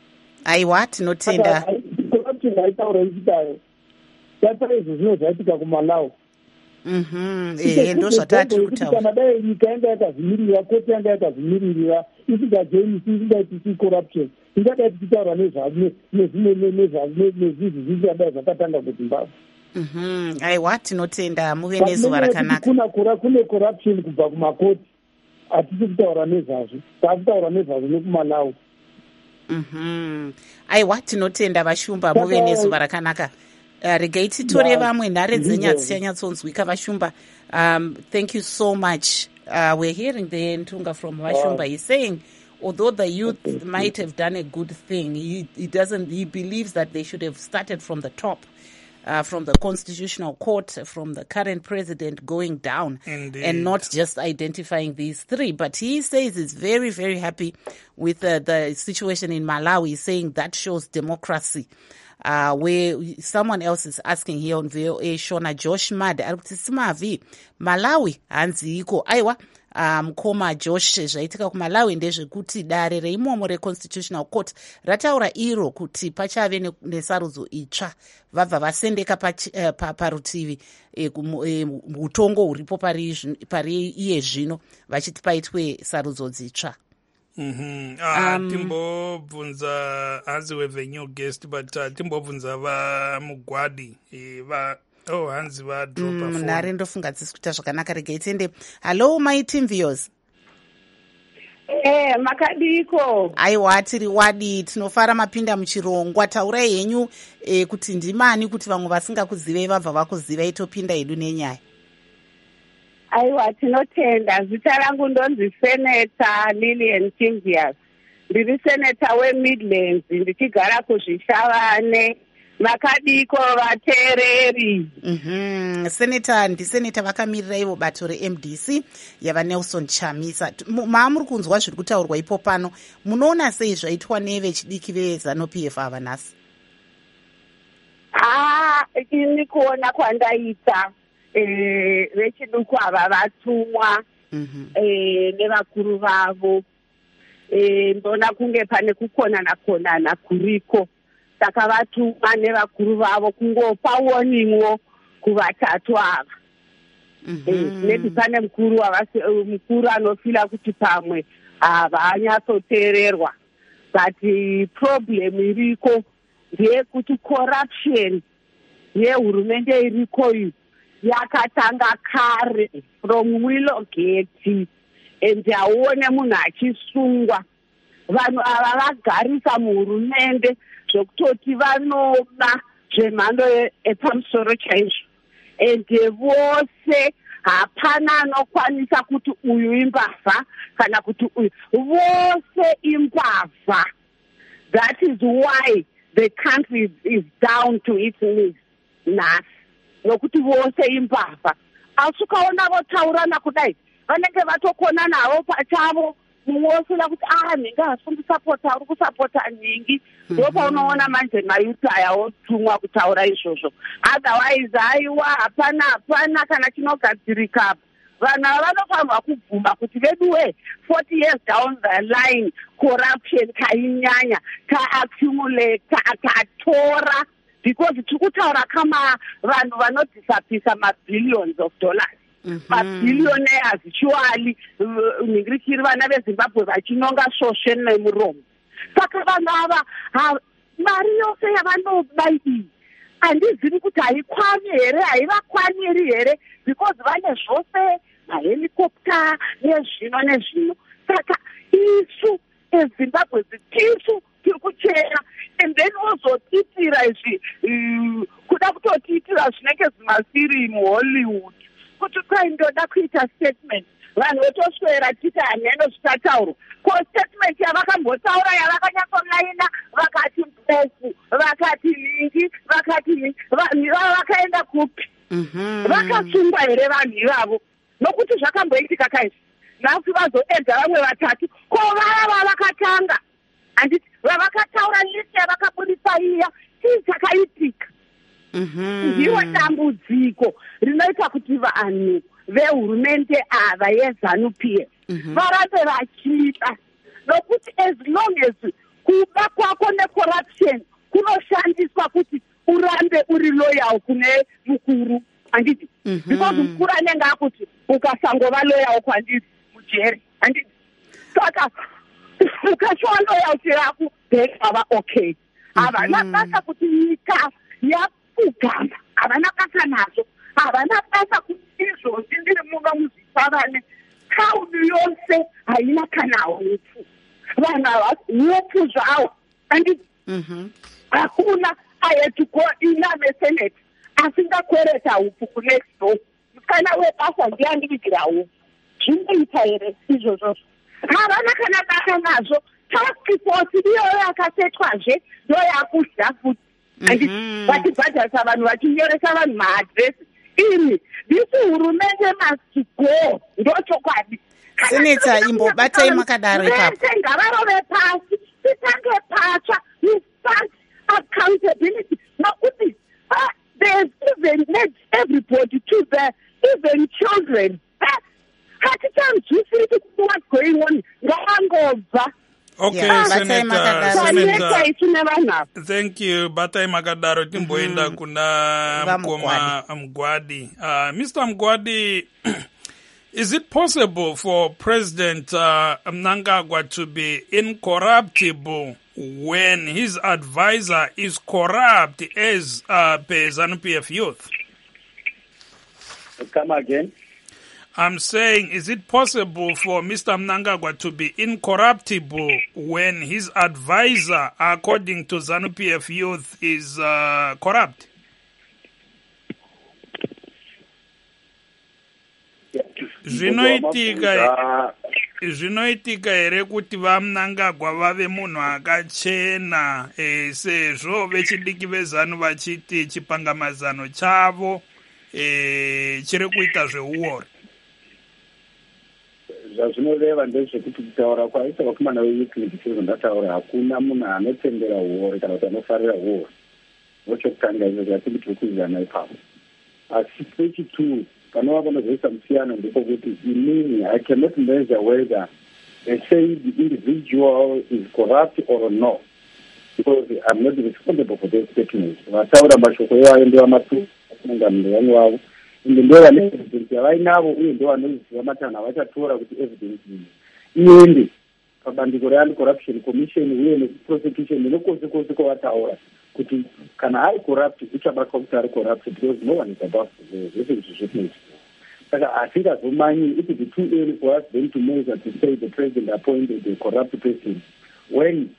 A: aiwa tinotenda
I: corruption haitaura ichitayo tata izvo zvino zvaitika kumalawi
A: mhm eh ndo zvatati kutaura
I: kana dai nyika yanga yakazvimirira koti yanga yakazvimirira isingajoinisi isingaitisi corruption ingada tichitaura nezvizvi zvichadai zvakatanga kuzimbabwe
A: mhm aiwa tinotenda muve nezuva rakanaka
I: kuna kura kune corruption kubva kumakoti hatisi kutaura nezvazvo taakutaura nezvazvo nekumalawi
A: mhm aiwa tinotenda vashumba muve nezuva rakanaka Uh, regai titore vamwe nhare dzenyatsanyatsonzwika vashumba. Um, thank you so much. Uh, we're hearing the Ntunga from Vashumba. He's saying, although the youth might have done a good thing, he, he doesn't. He believes that they should have started from the top, uh, from the Constitutional Court, from the current president going down, Indeed. And not just identifying these three. But he says he's very, very happy with uh, the situation in Malawi. He's saying that shows democracy. Uh, where someone else is asking here on V O A, Shona Josh Mad, Simavi, Malawi, Anziko, Aiwa, mukoma um, Josh, zvaitika kuMalawi ndezvekuti dare reimomo reConstitutional Court rataura iro kuti pachave nesarudzo itsva vabva vasendeka parutivi utongo huripo pari iye zvino vachiti paitwe sarudzo dzitsva.
B: Mhm. Ah, um, timbobvunza Hanzi we the new guest but uh, timbobvunza va Mugwadi eh, va oh Hanzi va drop mm, phone.
A: Nare ndofunga dzisikuita zvakanaka regai tiende. Hello my team viewers.
J: Eh makadiko.
A: Aiwa tiri wadi tinofara mapinda muchirongwa taurai henyu eh, kuti ndimani kuti vamwe vasingakuzivei vabva vakuziva itopinda edu nenyaya.
J: Aiwa tinotenda zita rangu ndonzi Senator Lillian Timvius. Ndiri Senator weMidlands ndichigara kuzvishavane makadiko vateereri.
A: Mhm Senator ndi Senator vakamirira ivo bato reM D C yava Nelson Chamisa. Maamuri kunzwa zviri kutaurwa ipo pano munoona sei zvaitwa nevechidiki veZANU P F ava nhasi?
J: Ah ini kuona kwandaita eh vechiduku ava vatumwa eh nevakuru vavo eh ndona kunge pane kukonana konana kuriko saka vatumwa nevakuru vavo kungopa warningwo kuvatatu ava eh maybe pane mukuru avasi mukuru anofila kuti pamwe havanyatsoteererwa but problem iriko ndeyekuti corruption yehurumende iriko iyi yakatanga kare from Mwilo Gate and aone munhu achisungwa vanhu ava vagarisa muhurumende zvokutoti vanoba zvemhando epamusoro chaizvo and vose hapana anokwanisa kuti uyu imbavha kana kuti uyu vose imbavha. That is why the country is down to its knees nhasi nokuti vose imbavha. Asi ukaona votaurana kudai vanenge vatokona navo pachavo mumwe wosula kuti ah nhingi hasi kundisapota uri kusapota nhingi ndopa unoona manje mayuti aya otumwa kutaura izvozvo. Otherwise aiwa hapana hapana kana chinogadzirika vanhu ava vanofanirwa kubvuma kuti veduwe forty years down the line corruption kainyanya kaaccumulate katora because tikutaura kama vanhu vanodisapisa mabillions of dollars. Mabillionaires chiwali ningirichiri vana veZimbabwe vachinonga shoshe nemuromo. Saka vanhu ava mari yose yavanoba iyi handizivi kuti haikwani here haivakwaniri here because vane zvose mahelicopter nezvino nezvino. Saka isu eZimbabwe tisu tiri kuchera and then wozotitira izvi kuda kutotitira zvinenge zvimasiri muHollywood kuti kwai ndoda kuita statement vanhu vetoswera titi haneno zvichataurwa ko statement yavakambotaura yavakanyatsonaina vakati mpofu vakati lingi vakati vanhu ivavo vakaenda kupi vakasungwa here vanhu ivavo nokuti zvakamboitika kaizvi nhasi vazoedza vamwe vatatu ko vava vakatanga handiti vavakataura list yavakabudisa iya tii chakaitika. Ndiwo dambudziko rinoita kuti vanhu vehurumende ava yeZANU P F varambe vachiita nokuti as long as kuba kwako necorruption kunoshandiswa kuti urambe uri loyal kune mukuru handiti because mukuru anenge akuti ukasangova loyal kwandiri mujeri handiti saka ukashowa loyalty yako then ava okay havana basa kuti nyika yapfugama havana basa nazo havana basa kuti izvozvi ndiri muva muzvipavane kaunu yose haina kana upfu vanhu ava upfu zvavo handiti hakuna I had to go in mesenate asingakwereta upfu kunext door kana webasa ndiyandivigira upfu zvinoita here izvozvozvo havana kana basa nazvo task force ndiyo yakasetwazve ndo yakudya futi handiti vachibhadharisa vanhu vachinyoresa vanhu maadresi ini ndisi hurumende must go ndochokwadi
A: Senator imbobatai makadaro ipapo
J: ngavarove pasi titange patsva start accountability nokuti uh, there's even needs everybody to the even children hatitambvisiri kuti what's going on ngavangobva.
B: Okay,
A: Yeah,
B: Senator, Senator, thank you. Batai Makadaro timboenda mm-hmm. kuna Mkoma Mgwadi. Uh, Mister Mgwadi, is it possible for President uh, Mnangagwa to be incorruptible when his advisor is corrupt as uh, ZANU-P F Youth?
F: Come again?
B: I'm saying, is it possible for Mister Mnangagwa to be incorruptible when his advisor, according to ZANU-P F Youth, is uh, corrupt? Zvinoitika zvinoitika here kuti vaMnangagwa vave munhu akachena eh, sezvo vechidiki vezanu vachiti chipangamazano chavo eh, chiri kuita zveuori.
F: Zvazvinoreva ndezvekuti kutaura kwaita vakomana veUclid sezvandataura hakuna munhu anotendera uori kana kuti anofarira uori. Vochokutanga izvo zvatiri kukuizana ipapo. Asi chechitatu panova panozoisa musiyano ndipo kuti inini I cannot measure whether they say the individual is corrupt or not, because I'm not responsible for their statements. Vataura mashoko iwayo ndiwo amatu akunengamiro vamwe vavo ende ndo vane evidence yavainavo uye ndo vanoziva matanho avachatora kuti evidence iyi iende pabandiko reAnti-Corruption Commission uye neprosecution nekukwose kwose kwavataura kuti kana ari corrupt uchabatwa kuti ari corrupt, because no one is above the law. Zvese izvi zvinoizwa. Saka hatingazomanyi it will be too early for us then to measure to say the president appointed a corrupt person when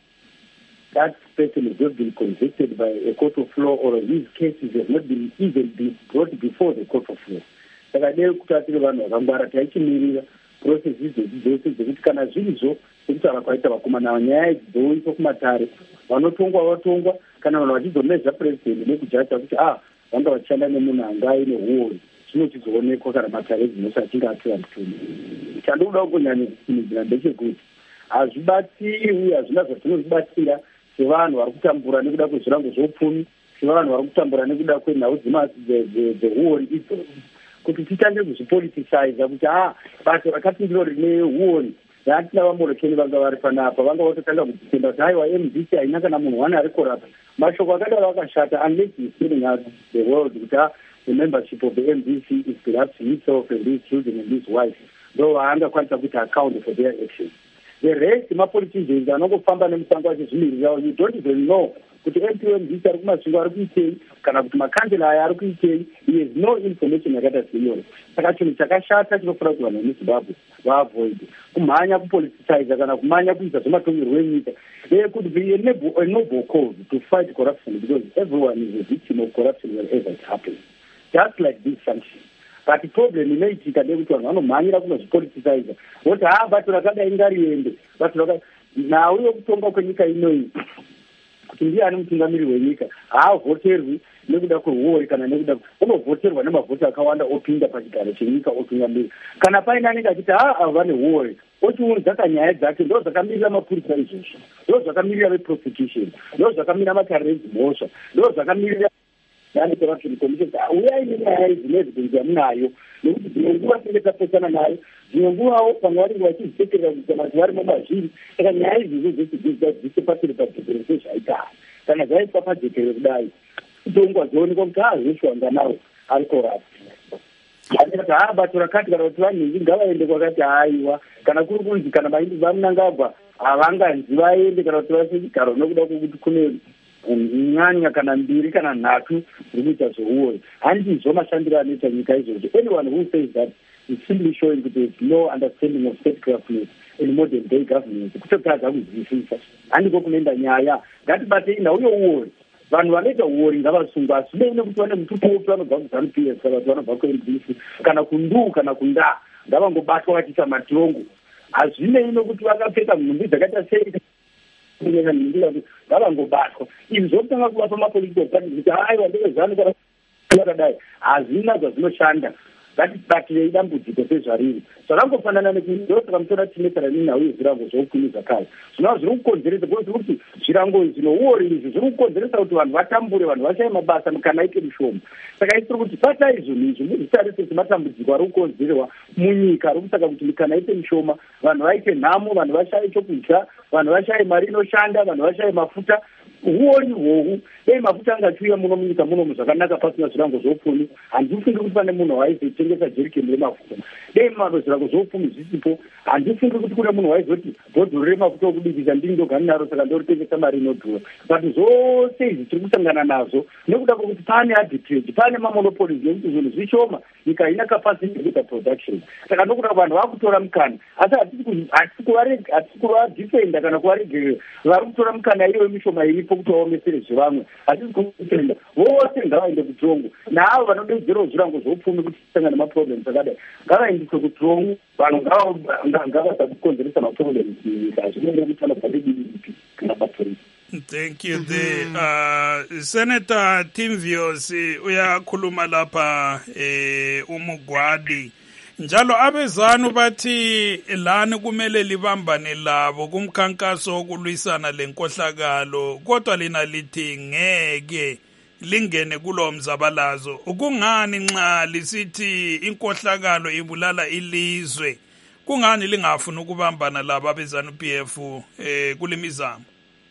F: that person has not been convicted by a court of law or his cases have not been even been brought before the court of law. Saka dei kuti atiri vanhu vakangwara taichimirira process idzodzi dzose dzekuti kana zvirizvo sekutaura kwaita vakomana nyaya idzi dzoiswa kumatare vanotongwa vatongwa kana vanhu vachizomezha president nekujaja kuti ah vanga vachishanda nemunhu anga aine uori zvinochizoonekwa kana matare dzinosi achinge atora mutumbi. Chandinoda kunyanya kusimudzira ndechekuti hazvibatsiri uye hazvina zvatinozvibatsira sevanhu vari kutambura nekuda kwezvirango zvoupfumi, sevanhu vari kutambura nekuda kwenhau dzeuori idzodzo, kuti titange kuzvipoliticiza kuti ah basa rakati ndiro rine uori ratina vamborokeni vanga vari panapa vanga vatotanga kudzitenda kuti haiwa M D C haina kana munhu wani ari korapa. Mashoko akadaro akashata unless he's telling us the world kuti ah the membership of the M D C is perhaps himself and his children and his wife, though haangakwanisa kuti account for their actions. The rest mapoliticians anongofamba nemusango achizvimirirawo, you don't even know kuti M P M D C ari kumasvingo ari kuitei kana kuti makandela aya ari kuitei. He has no information yakaita seiyoyo. Saka chinhu chakashata chinofanira kuti vanhu vemuZimbabwe vaavoid kumhanya kupoliticiza kana kumhanya kuita zvematongerwo enyika. There could be a noble, a noble cause to fight corruption, because everyone is a victim of corruption wherever it happens. Just like this sanction. But the problem inoitika ndekuti vanhu vanomhanyira kunozvipoliticiza voti ha bato rakadai ngariende bato raka nhau yekutonga kwenyika inoyi kuti ndiani mutungamiri wenyika haavhoterwi nekuda kweuori kana nekuda unovhoterwa nemavhoti akawanda opinda pachigaro chenyika otungamiri. Kana paine anenge achiti ha ava vane uori ochiunzaka nyaya dzake ndo zvakamirira mapurisa izvozvo, ndo zvakamirira veprosecution, ndo zvakamirira makarezi mhosva, ndo zvakamirira
I: anti-corruption commission uyai nenyaya dzine evidence yamunayo nekuti dzimwe nguva tinenge tapesana nayo dzimwe nguvawo pamwe vanenge vachizitekerera kana kuti vari mumazviri saka nyaya izvizo dzese pasiri pajekerero sezvaigara kana zvaitwa pajekerero kudai kutongwa dzionekwa kuti hazvishwanga nawo ari corrupt atikati haa bato rakati kana kuti vanhinji ngavaende kwakati haiwa kana kuri kunzi kana maindi vamunangagwa havanganzi vaende kana kuti vasechigaro nokuda kwokuti kune nyanya kana mbiri kana nhatu ziri kuita zveuori handizvo mashandiro anoita nyika izvozvo. Anyone who says that is simply showing that there is no understanding of statecraftness in modern day government. Kutotadza kuzwisisa handiko kunoenda nyaya. Ngatibatei nauyo uori vanhu vanoita uori ngavasungwa asidei nekuti vane mututu upi vanobva kuZANU P F kana kuti vanobva kuN D C kana kunduu kana kunda ngavangobatwa vachiisa matirongo. Hazvinei nokuti vakapfeka nhumbi dzakaita sei ngavangobatwa. Izvi zvotanga kuvapa mapolitical parties kuti aiwa ndevezano kana vakadai hazvina zvazvinoshanda. Ngatibatirei dambudziko sezvariri zvakangofanana nekundosaka mutora tinesara nenhau yezvirango zvoupfumi zvakare zvinova zviri kukonzeresa kuti zvirango zvinouori izvi zviri kukonzeresa kuti vanhu vatambure vanhu vashaye mabasa kana ite mishoma. Saka isiri kuti fatai zvinhu izvi muzvitarise sematambudziko ari kukonzerwa munyika ari kusaka kuti kana ite mishoma vanhu vaite nhamo vanhu vashaye chokudya vanhu vashaye mari inoshanda vanhu vashaye mafuta uori hwohu dei mafuta angachiuya muno munyika muno zvakanaka pasina zvirango zvoupfumi handifungi kuti pane munhu waizotengesa jerikeni remafuta dei mano zvirango zvoupfumi zvisipo handifungi kuti kune munhu waizoti bhodhoro remafuta okudikisa ndini ndogani naro saka ndorotengesa mari inodhura. But zvose izvi tiri kusangana nazvo nekuda kwokuti pane arbitrage pane mamonopolies nekuti zvinhu zvishoma nyika haina capacity yekuita production saka ndokuda vanhu vakutora mukana asi hatisi kuvadifenda kana kuvaregerera vari kutora mukana iyoyo mishoma iripo kuti vaomesere zvevamwe hatisi kudifenda vose ngavaende kutongo naavo vanodedzerawo zvirango zvoupfumi kuti tisangane maproblems akadai ngavaendiswe kutongo vanhu ngavasa kukonzeresa maproblems munyika hazvinoende kuti vanobva nediripi kana mapolisi.
B: Thank you. The uh, Senator Tim Viosi uyakhuluma lapha eh uMugwadi njalo abezanu bathi lani kumele libambane labo kumkhankaso wokulwisana lenkohlakalo kodwa lina lithi ngeke lingene kulo mzabalazo. Ukungani nxa lisithi inkohlakalo ibulala ilizwe kungani lingafuna ukubambana labo abezanu P F eh kulimizamo?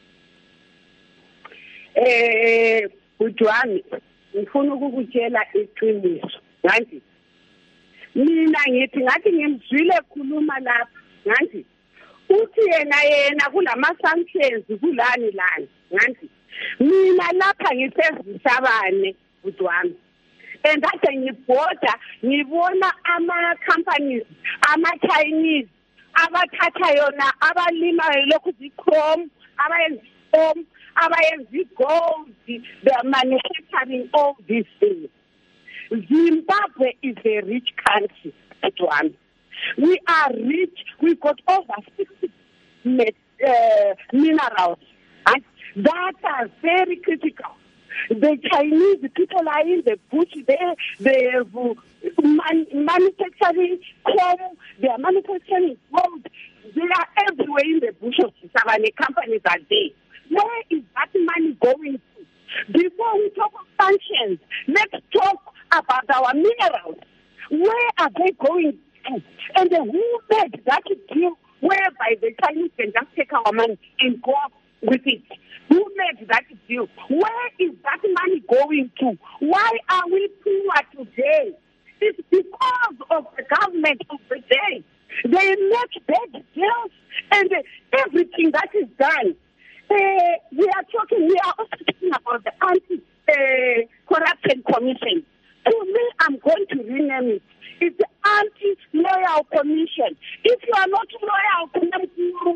J: Eh Bujwami ngifuna ukukutshela iqiniso ngathi mina ngithi ngathi ngimzwile khuluma lapha ngathi uthi yena yena kulama sanctions kulani lani ngathi mina lapha ngisezisabane Bujwami and ade ngibhoda ngibona ama companies ama Chinese abathatha yona abalima lokhu zichrome abayenza om abayenza gold, they are manufacturing all these things. Zimbabwe is a rich country. One. We are rich. We got over sixty uh, minerals and that are very critical. The Chinese people are in the bush. They they have man, manufacturing chrome. They are manufacturing gold. They are everywhere in the bush of Savannah. Companies are there. Where is that money going to? Before we talk of sanctions, let's talk about our minerals. Where are they going to? And then who made that deal whereby the Chinese can just take our money and go with it? Who made that deal? Where is that money going to? Why are we poor today? It's because of the government of the day. They make bad deals and everything that is done. Uh, we are talking, we are also talking about the Anti-Corruption uh, Commission. To me, I'm going to rename it. It's the Anti-Loyal Commission. If you are not loyal,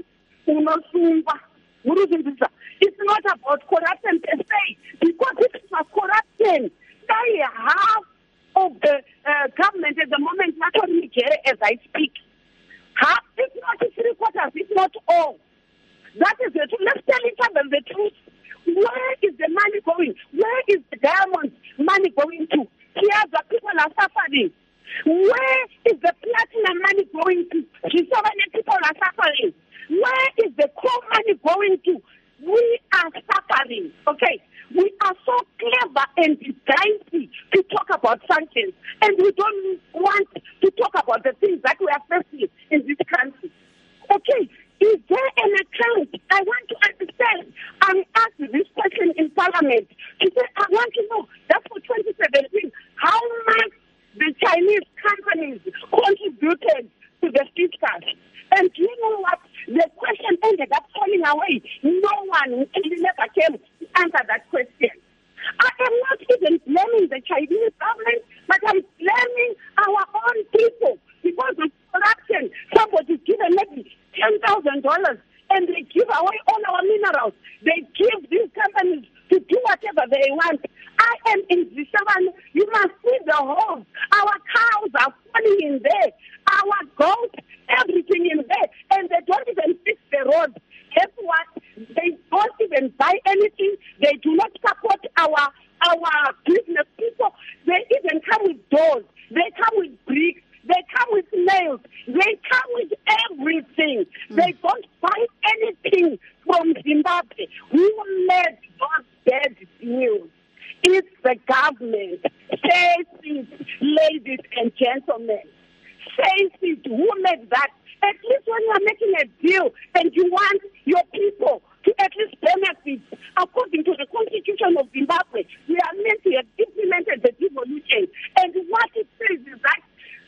J: it's not about corruption per se, because it's about corruption. They half of the uh, government at the moment, not only Nigeria as I speak. Half, it's not three quarters, it's not all. That is the truth. Let's tell each other the truth. Where is the money going? Where is the diamond money going to? Here the people are suffering. Where is the platinum money going to? So many people are suffering. Where is the coal money going to? We are suffering. Okay. We are so clever and dicey to talk about sanctions, and we don't want to talk about the things that we are facing in this country. Okay, is there an account? I want to understand. I'm asked this question in Parliament. She said, I want to know that for twenty seventeen, how much the Chinese companies contributed to the fiscal. And you know what? The question ended up falling away. No one never came to answer that question. I am not even blaming the Chinese government, but I'm blaming our own people because of corruption. Somebody's given maybe ten thousand dollars and they give away all our minerals. They give these companies to do whatever they want. I am in Zisavan. You must see the holes. Our cows are falling in there. Our goats, everything in there. And they don't even fix the roads. Guess what? They don't even buy anything. They do not support our our business people. They even come with doors. They come with bricks. They come with nails. They come with everything. Mm. They don't buy anything from Zimbabwe. Who made those bad deals? It's the government. Face it, ladies and gentlemen. Face it. Who made that? At least when you are making a deal and you want your people to at least benefit according to the constitution of Zimbabwe, we are meant to have implemented the devolution. And what it says is that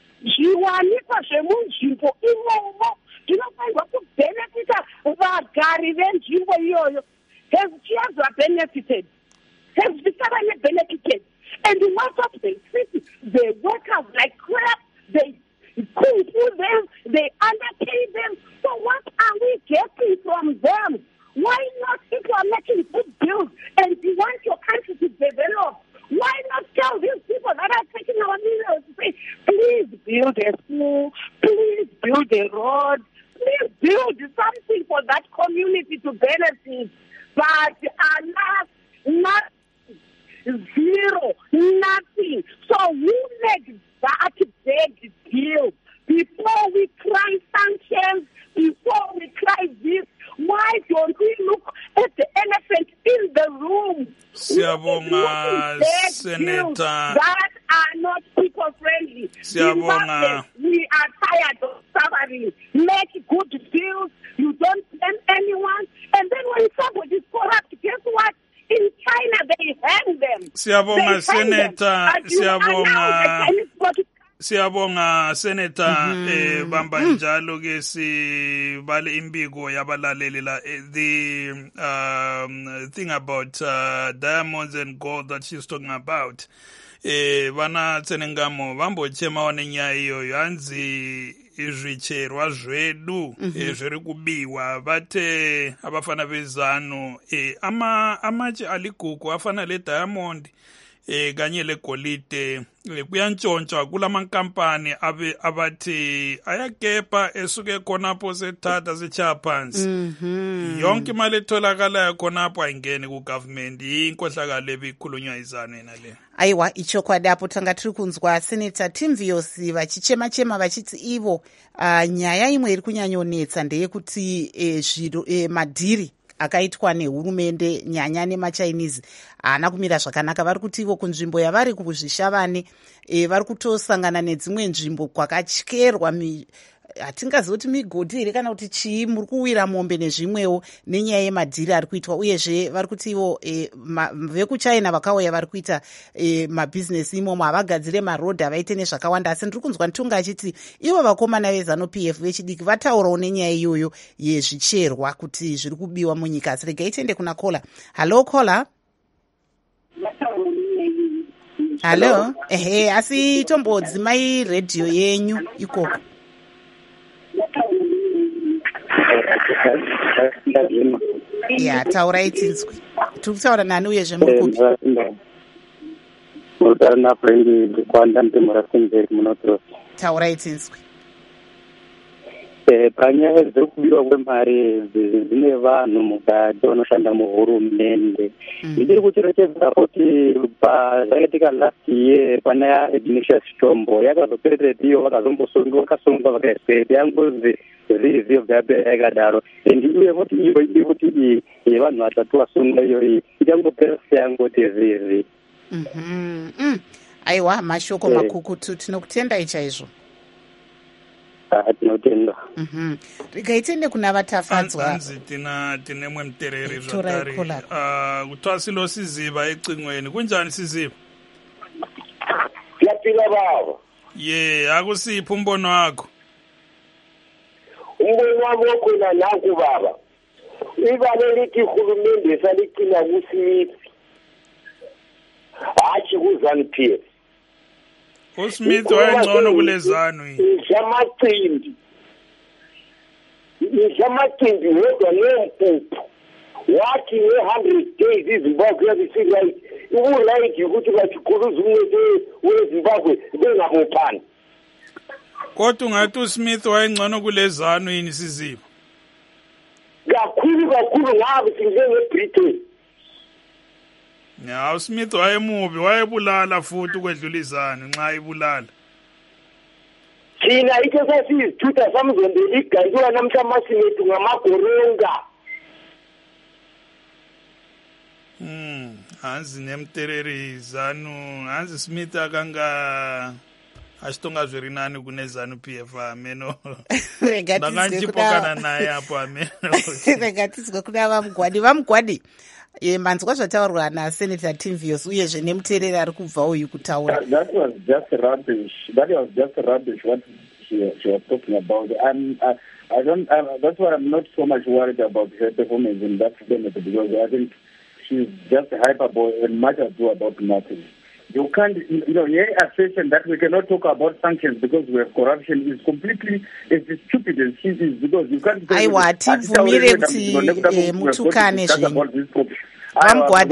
J: zviwanikwa zvemunzvimbo imomo zvinofanirwa kubenefita vagari venzvimbo iyoyo. Has Chiazwa benefited? Has Visarane benefited? And what of the city? They work out like crap. They kung fu them. They underpay them. So what are we getting from them? Why not, if you are making good deals and you want your country to develop, why not tell these people that are taking our minerals to say, please build a school, please build a road, please build something for that community to benefit. But alas, not zero, nothing. So who made that big deal? Before we cry sanctions, before we cry this, why don't we look at the elephant in the room?
B: Siyabonga, Senator.
J: That are not people friendly.
B: Siyabonga.
J: We are tired of suffering. Make good deals. You don't blame anyone. And then when somebody is corrupt, guess what? In China, they hang them.
B: Siyabonga, Senator. Siyabonga. Siyabonga, Senator.
A: Mm-hmm.
B: eh, bamba njalo ke sibale imbiko yabalaleli la. The um, thing about uh, diamonds and gold that she's talking about, eh, vana Tsenengamo vambochema one nyaya iyoyo hanzi izvicherwa zvedu eh, zviri kubiwa vate abafana vezano eh, ama amache aligugu afana le diamond eh kanye legolide kuyantshontshwa kulamankampani abe abathi ayagepa esuke khonapho sethatha sechaya phansi yonke imali etholakalayo khonapho ayingene ku-government inkohlakalo ebikhulunywa izane nale.
A: Aiwa, ichokwadi apo tanga tiri kunzwa Senator Timviyosi vachichema-chema vachiti ivo uh, nyaya imwe iri kunyanyonetsa ndeyekuti eh, zviro eh, madhiri akaitwa nehurumende nyanya nemachinese haana kumira zvakanaka. Vari kuti ivo kunzvimbo yavari kuzvishavane e, vari kutosangana nedzimwe nzvimbo kwakatyerwa hatingazivi kuti migodhi here kana kuti chii, muri kuwira mombe nezvimwewo nenyaya yemadhiri ari kuitwa. Uyezve vari kuti ivo e, vekuchina vakauya vari kuita e, mabhizinesi imomo havagadzire marodhi havaite nezvakawanda. Asi ndiri kunzwa Ntunga achiti ivo vakomana vezanu P F vechidiki vataurawo nenyaya iyoyo yezvicherwa kuti zviri kubiwa munyika. Asi regai tiende kuna Kola. Halo Kola. Halo. Ehe, asi tombodzimai redhiyo yenyu ikoko. Ya, taurai tinzwi. Tiri kutaura nani uyezve muri kupi? Taurai tinzwi.
K: Panyaya dzekubiwa kwemari dzine vanhu mukati vanoshanda muhurumende ndiri kucherechedza kuti zvakaitika last year pana Ignatius Chombo yakazoperera iyo vakazombosungwa vakasungwa vakaisweta yangozi zvizvo yakadaro and uye kuti iyo iri kuti yevanhu vatatu vasungwa iyoyi ichangopera seyangoti zizi
A: Mhm. Mm. Aiwa mashoko makukutu tinokutenda chaizvo.
K: Ah, tinotenda.
A: Mhm. Rikaitende kuna vatafadzwa.
B: Anzi tina tinemwe mutereri zvakare. Ah, kutwasilo siziva ecingweni. Kunjani siziva?
L: Yaphila baba.
B: Ye, akusipho umbono wakho.
L: Umbono wami khona nanku baba. Ibale lithi uhulumende salicina kuSmith. Hathi kuZanu P F.
B: uSmith wayengcono kulezanu yini?
L: Jamacimbi. Jamacimbi wedwa nempuphu. Wathi one hundred days iZimbabwe yabisika ubulayidi ukuthi bathikuluza umnete weZimbabwe bengabophani.
B: Kodwa ungathi uSmith wayengcono kulezanu yini siziba?
L: Kakhulu kakhulu ngabe sinjengeBritain.
B: Ya uSmith wayemubi wayebulala futhi ukwedlulizana nxa ibulala.
L: Thina ike sasizithutha samzondela igayizwa namhla masimethu ngamagoronga.
B: Hmm, hanzi nemtereri zanu, hanzi Smith akanga asitonga zviri nani kune ZANU P F ameno. Ndakanchipokana naye hapo ameno.
A: Regatizwe kuna vamugwadi vamugwadi. Ye manzwa zvataurwa naSenator Timvius uyezve nemutereri ari kubva uyu kutaura.
F: That was just rubbish. That was just rubbish what she, she was talking about. And I, I don't. I, that's why I'm not so much worried about her performance in that Senate, because I think she's just hyperbole and much ado about nothing. You can't, you know, your assertion that we cannot talk about sanctions because we have corruption is completely as stupid as she is, because you can't.
A: Aiwa, tibvumire kuti mutukane zvinhu. Vamugwadi.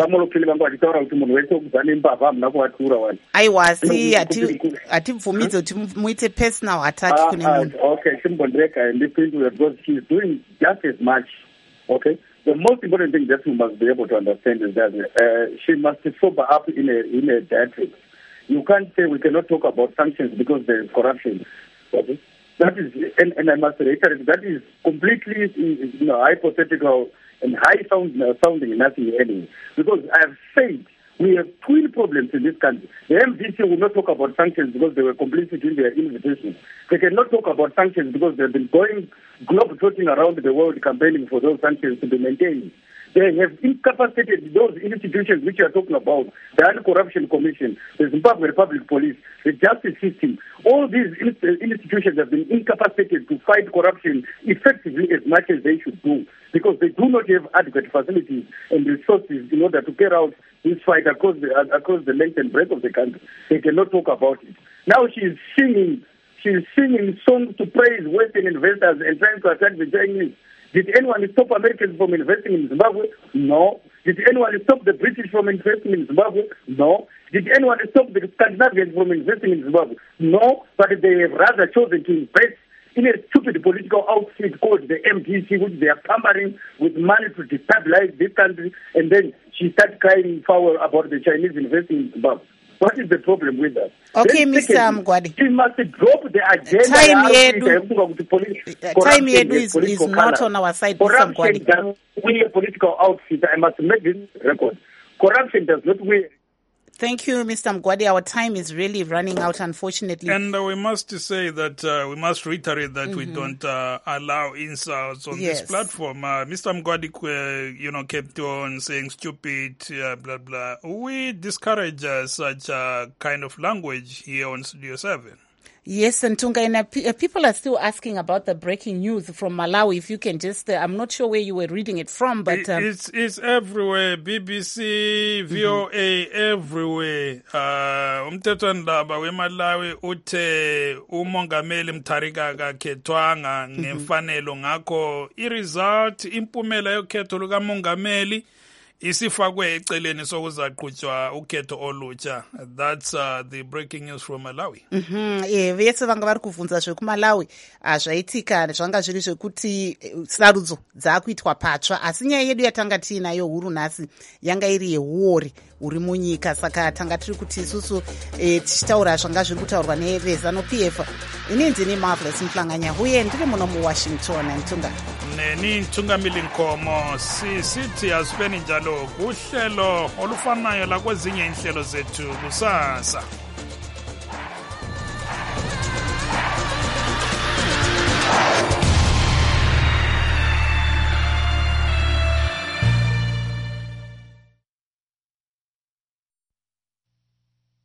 A: Aiwa, si hatibvumidze kuti muite personal attack kune munhu.
F: Okay, Simbondreka and this thing because she's doing just as much. Okay. The most important thing that we must be able to understand is that uh, she must sober up in a in a diatribe. You can't say we cannot talk about sanctions because there is corruption. Okay? That is, and, and I must reiterate, that is completely, you know, hypothetical and high sound, uh, sounding nothing anyway. Because I have said we have twin problems in this country. The M D C will not talk about sanctions because they were complicit in their invitation. They cannot talk about sanctions because they've been going globe-trotting around the world campaigning for those sanctions to be maintained. They have incapacitated those institutions which you are talking about, the Anti-Corruption Commission, the Zimbabwe Republic Police, the justice system. All these institutions have been incapacitated to fight corruption effectively as much as they should do, because they do not have adequate facilities and resources in order to carry out this fight across the, across the length and breadth of the country. They cannot talk about it. Now she is singing, she is singing songs to praise Western investors and trying to attack the Chinese. Did anyone stop Americans from investing in Zimbabwe? No. Did anyone stop the British from investing in Zimbabwe? No. Did anyone stop the Scandinavians from investing in Zimbabwe? No. But they have rather chosen to invest in a stupid political outfit called the M D C, which they are pampering with money to destabilize this country, and then she starts crying foul about the Chinese investing in Zimbabwe. What is the problem with that?
A: Okay, Mister Mgwadi.
F: She must drop the agenda.
A: Time yedu, time yedu is, is not on our side, Mister Mgwadi.
F: Corruption does win a political outfit. I must make this record. Corruption does not win.
A: Thank you, Mister Mgwadi. Our time is really running out, unfortunately.
B: And uh, we must say that, uh, we must reiterate that mm-hmm. we don't uh, allow insults on yes. this platform. Uh, Mister Mgwadi, uh, you know, kept on saying stupid, uh, blah, blah. We discourage uh, such uh, kind of language here on Studio seven.
A: Yes, and Tunga, people are still asking about the breaking news from Malawi. If you can just, uh, I'm not sure where you were reading it from, but... Um,
B: it's it's everywhere. B B C, V O A, mm-hmm. everywhere. Umthethwandaba weMalawi uthe umongameli Mutharika akakhethwanga ngemfanelo ngakho i-result impumela yokhetho lukamongameli isifakwe eceleni sokuzaqhutshwa ukhetho olutsha. That's uh, the breaking news from Malawi.
A: Mhm. Eh vese vanga vari kuvunza zvekuMalawi zvaitika zvanga zviri zvekuti sarudzo dzakuitwa patsva, asi nyaya yedu yatanga tinayo huru nhasi yanga iri yehuori uri munyika, saka tanga tiri kuti isusu eh, tichitaura zvanga zviri kutaurwa nevezano P F. Ini ndini Marvelous Mhlanganya uye ndiri muno muWashington. Ntunga
B: neni Ntunga Milinkomo sisithi asipeni njalo njalo kuhlelo olufanayo lakwezinye inhlelo zethu kusasa.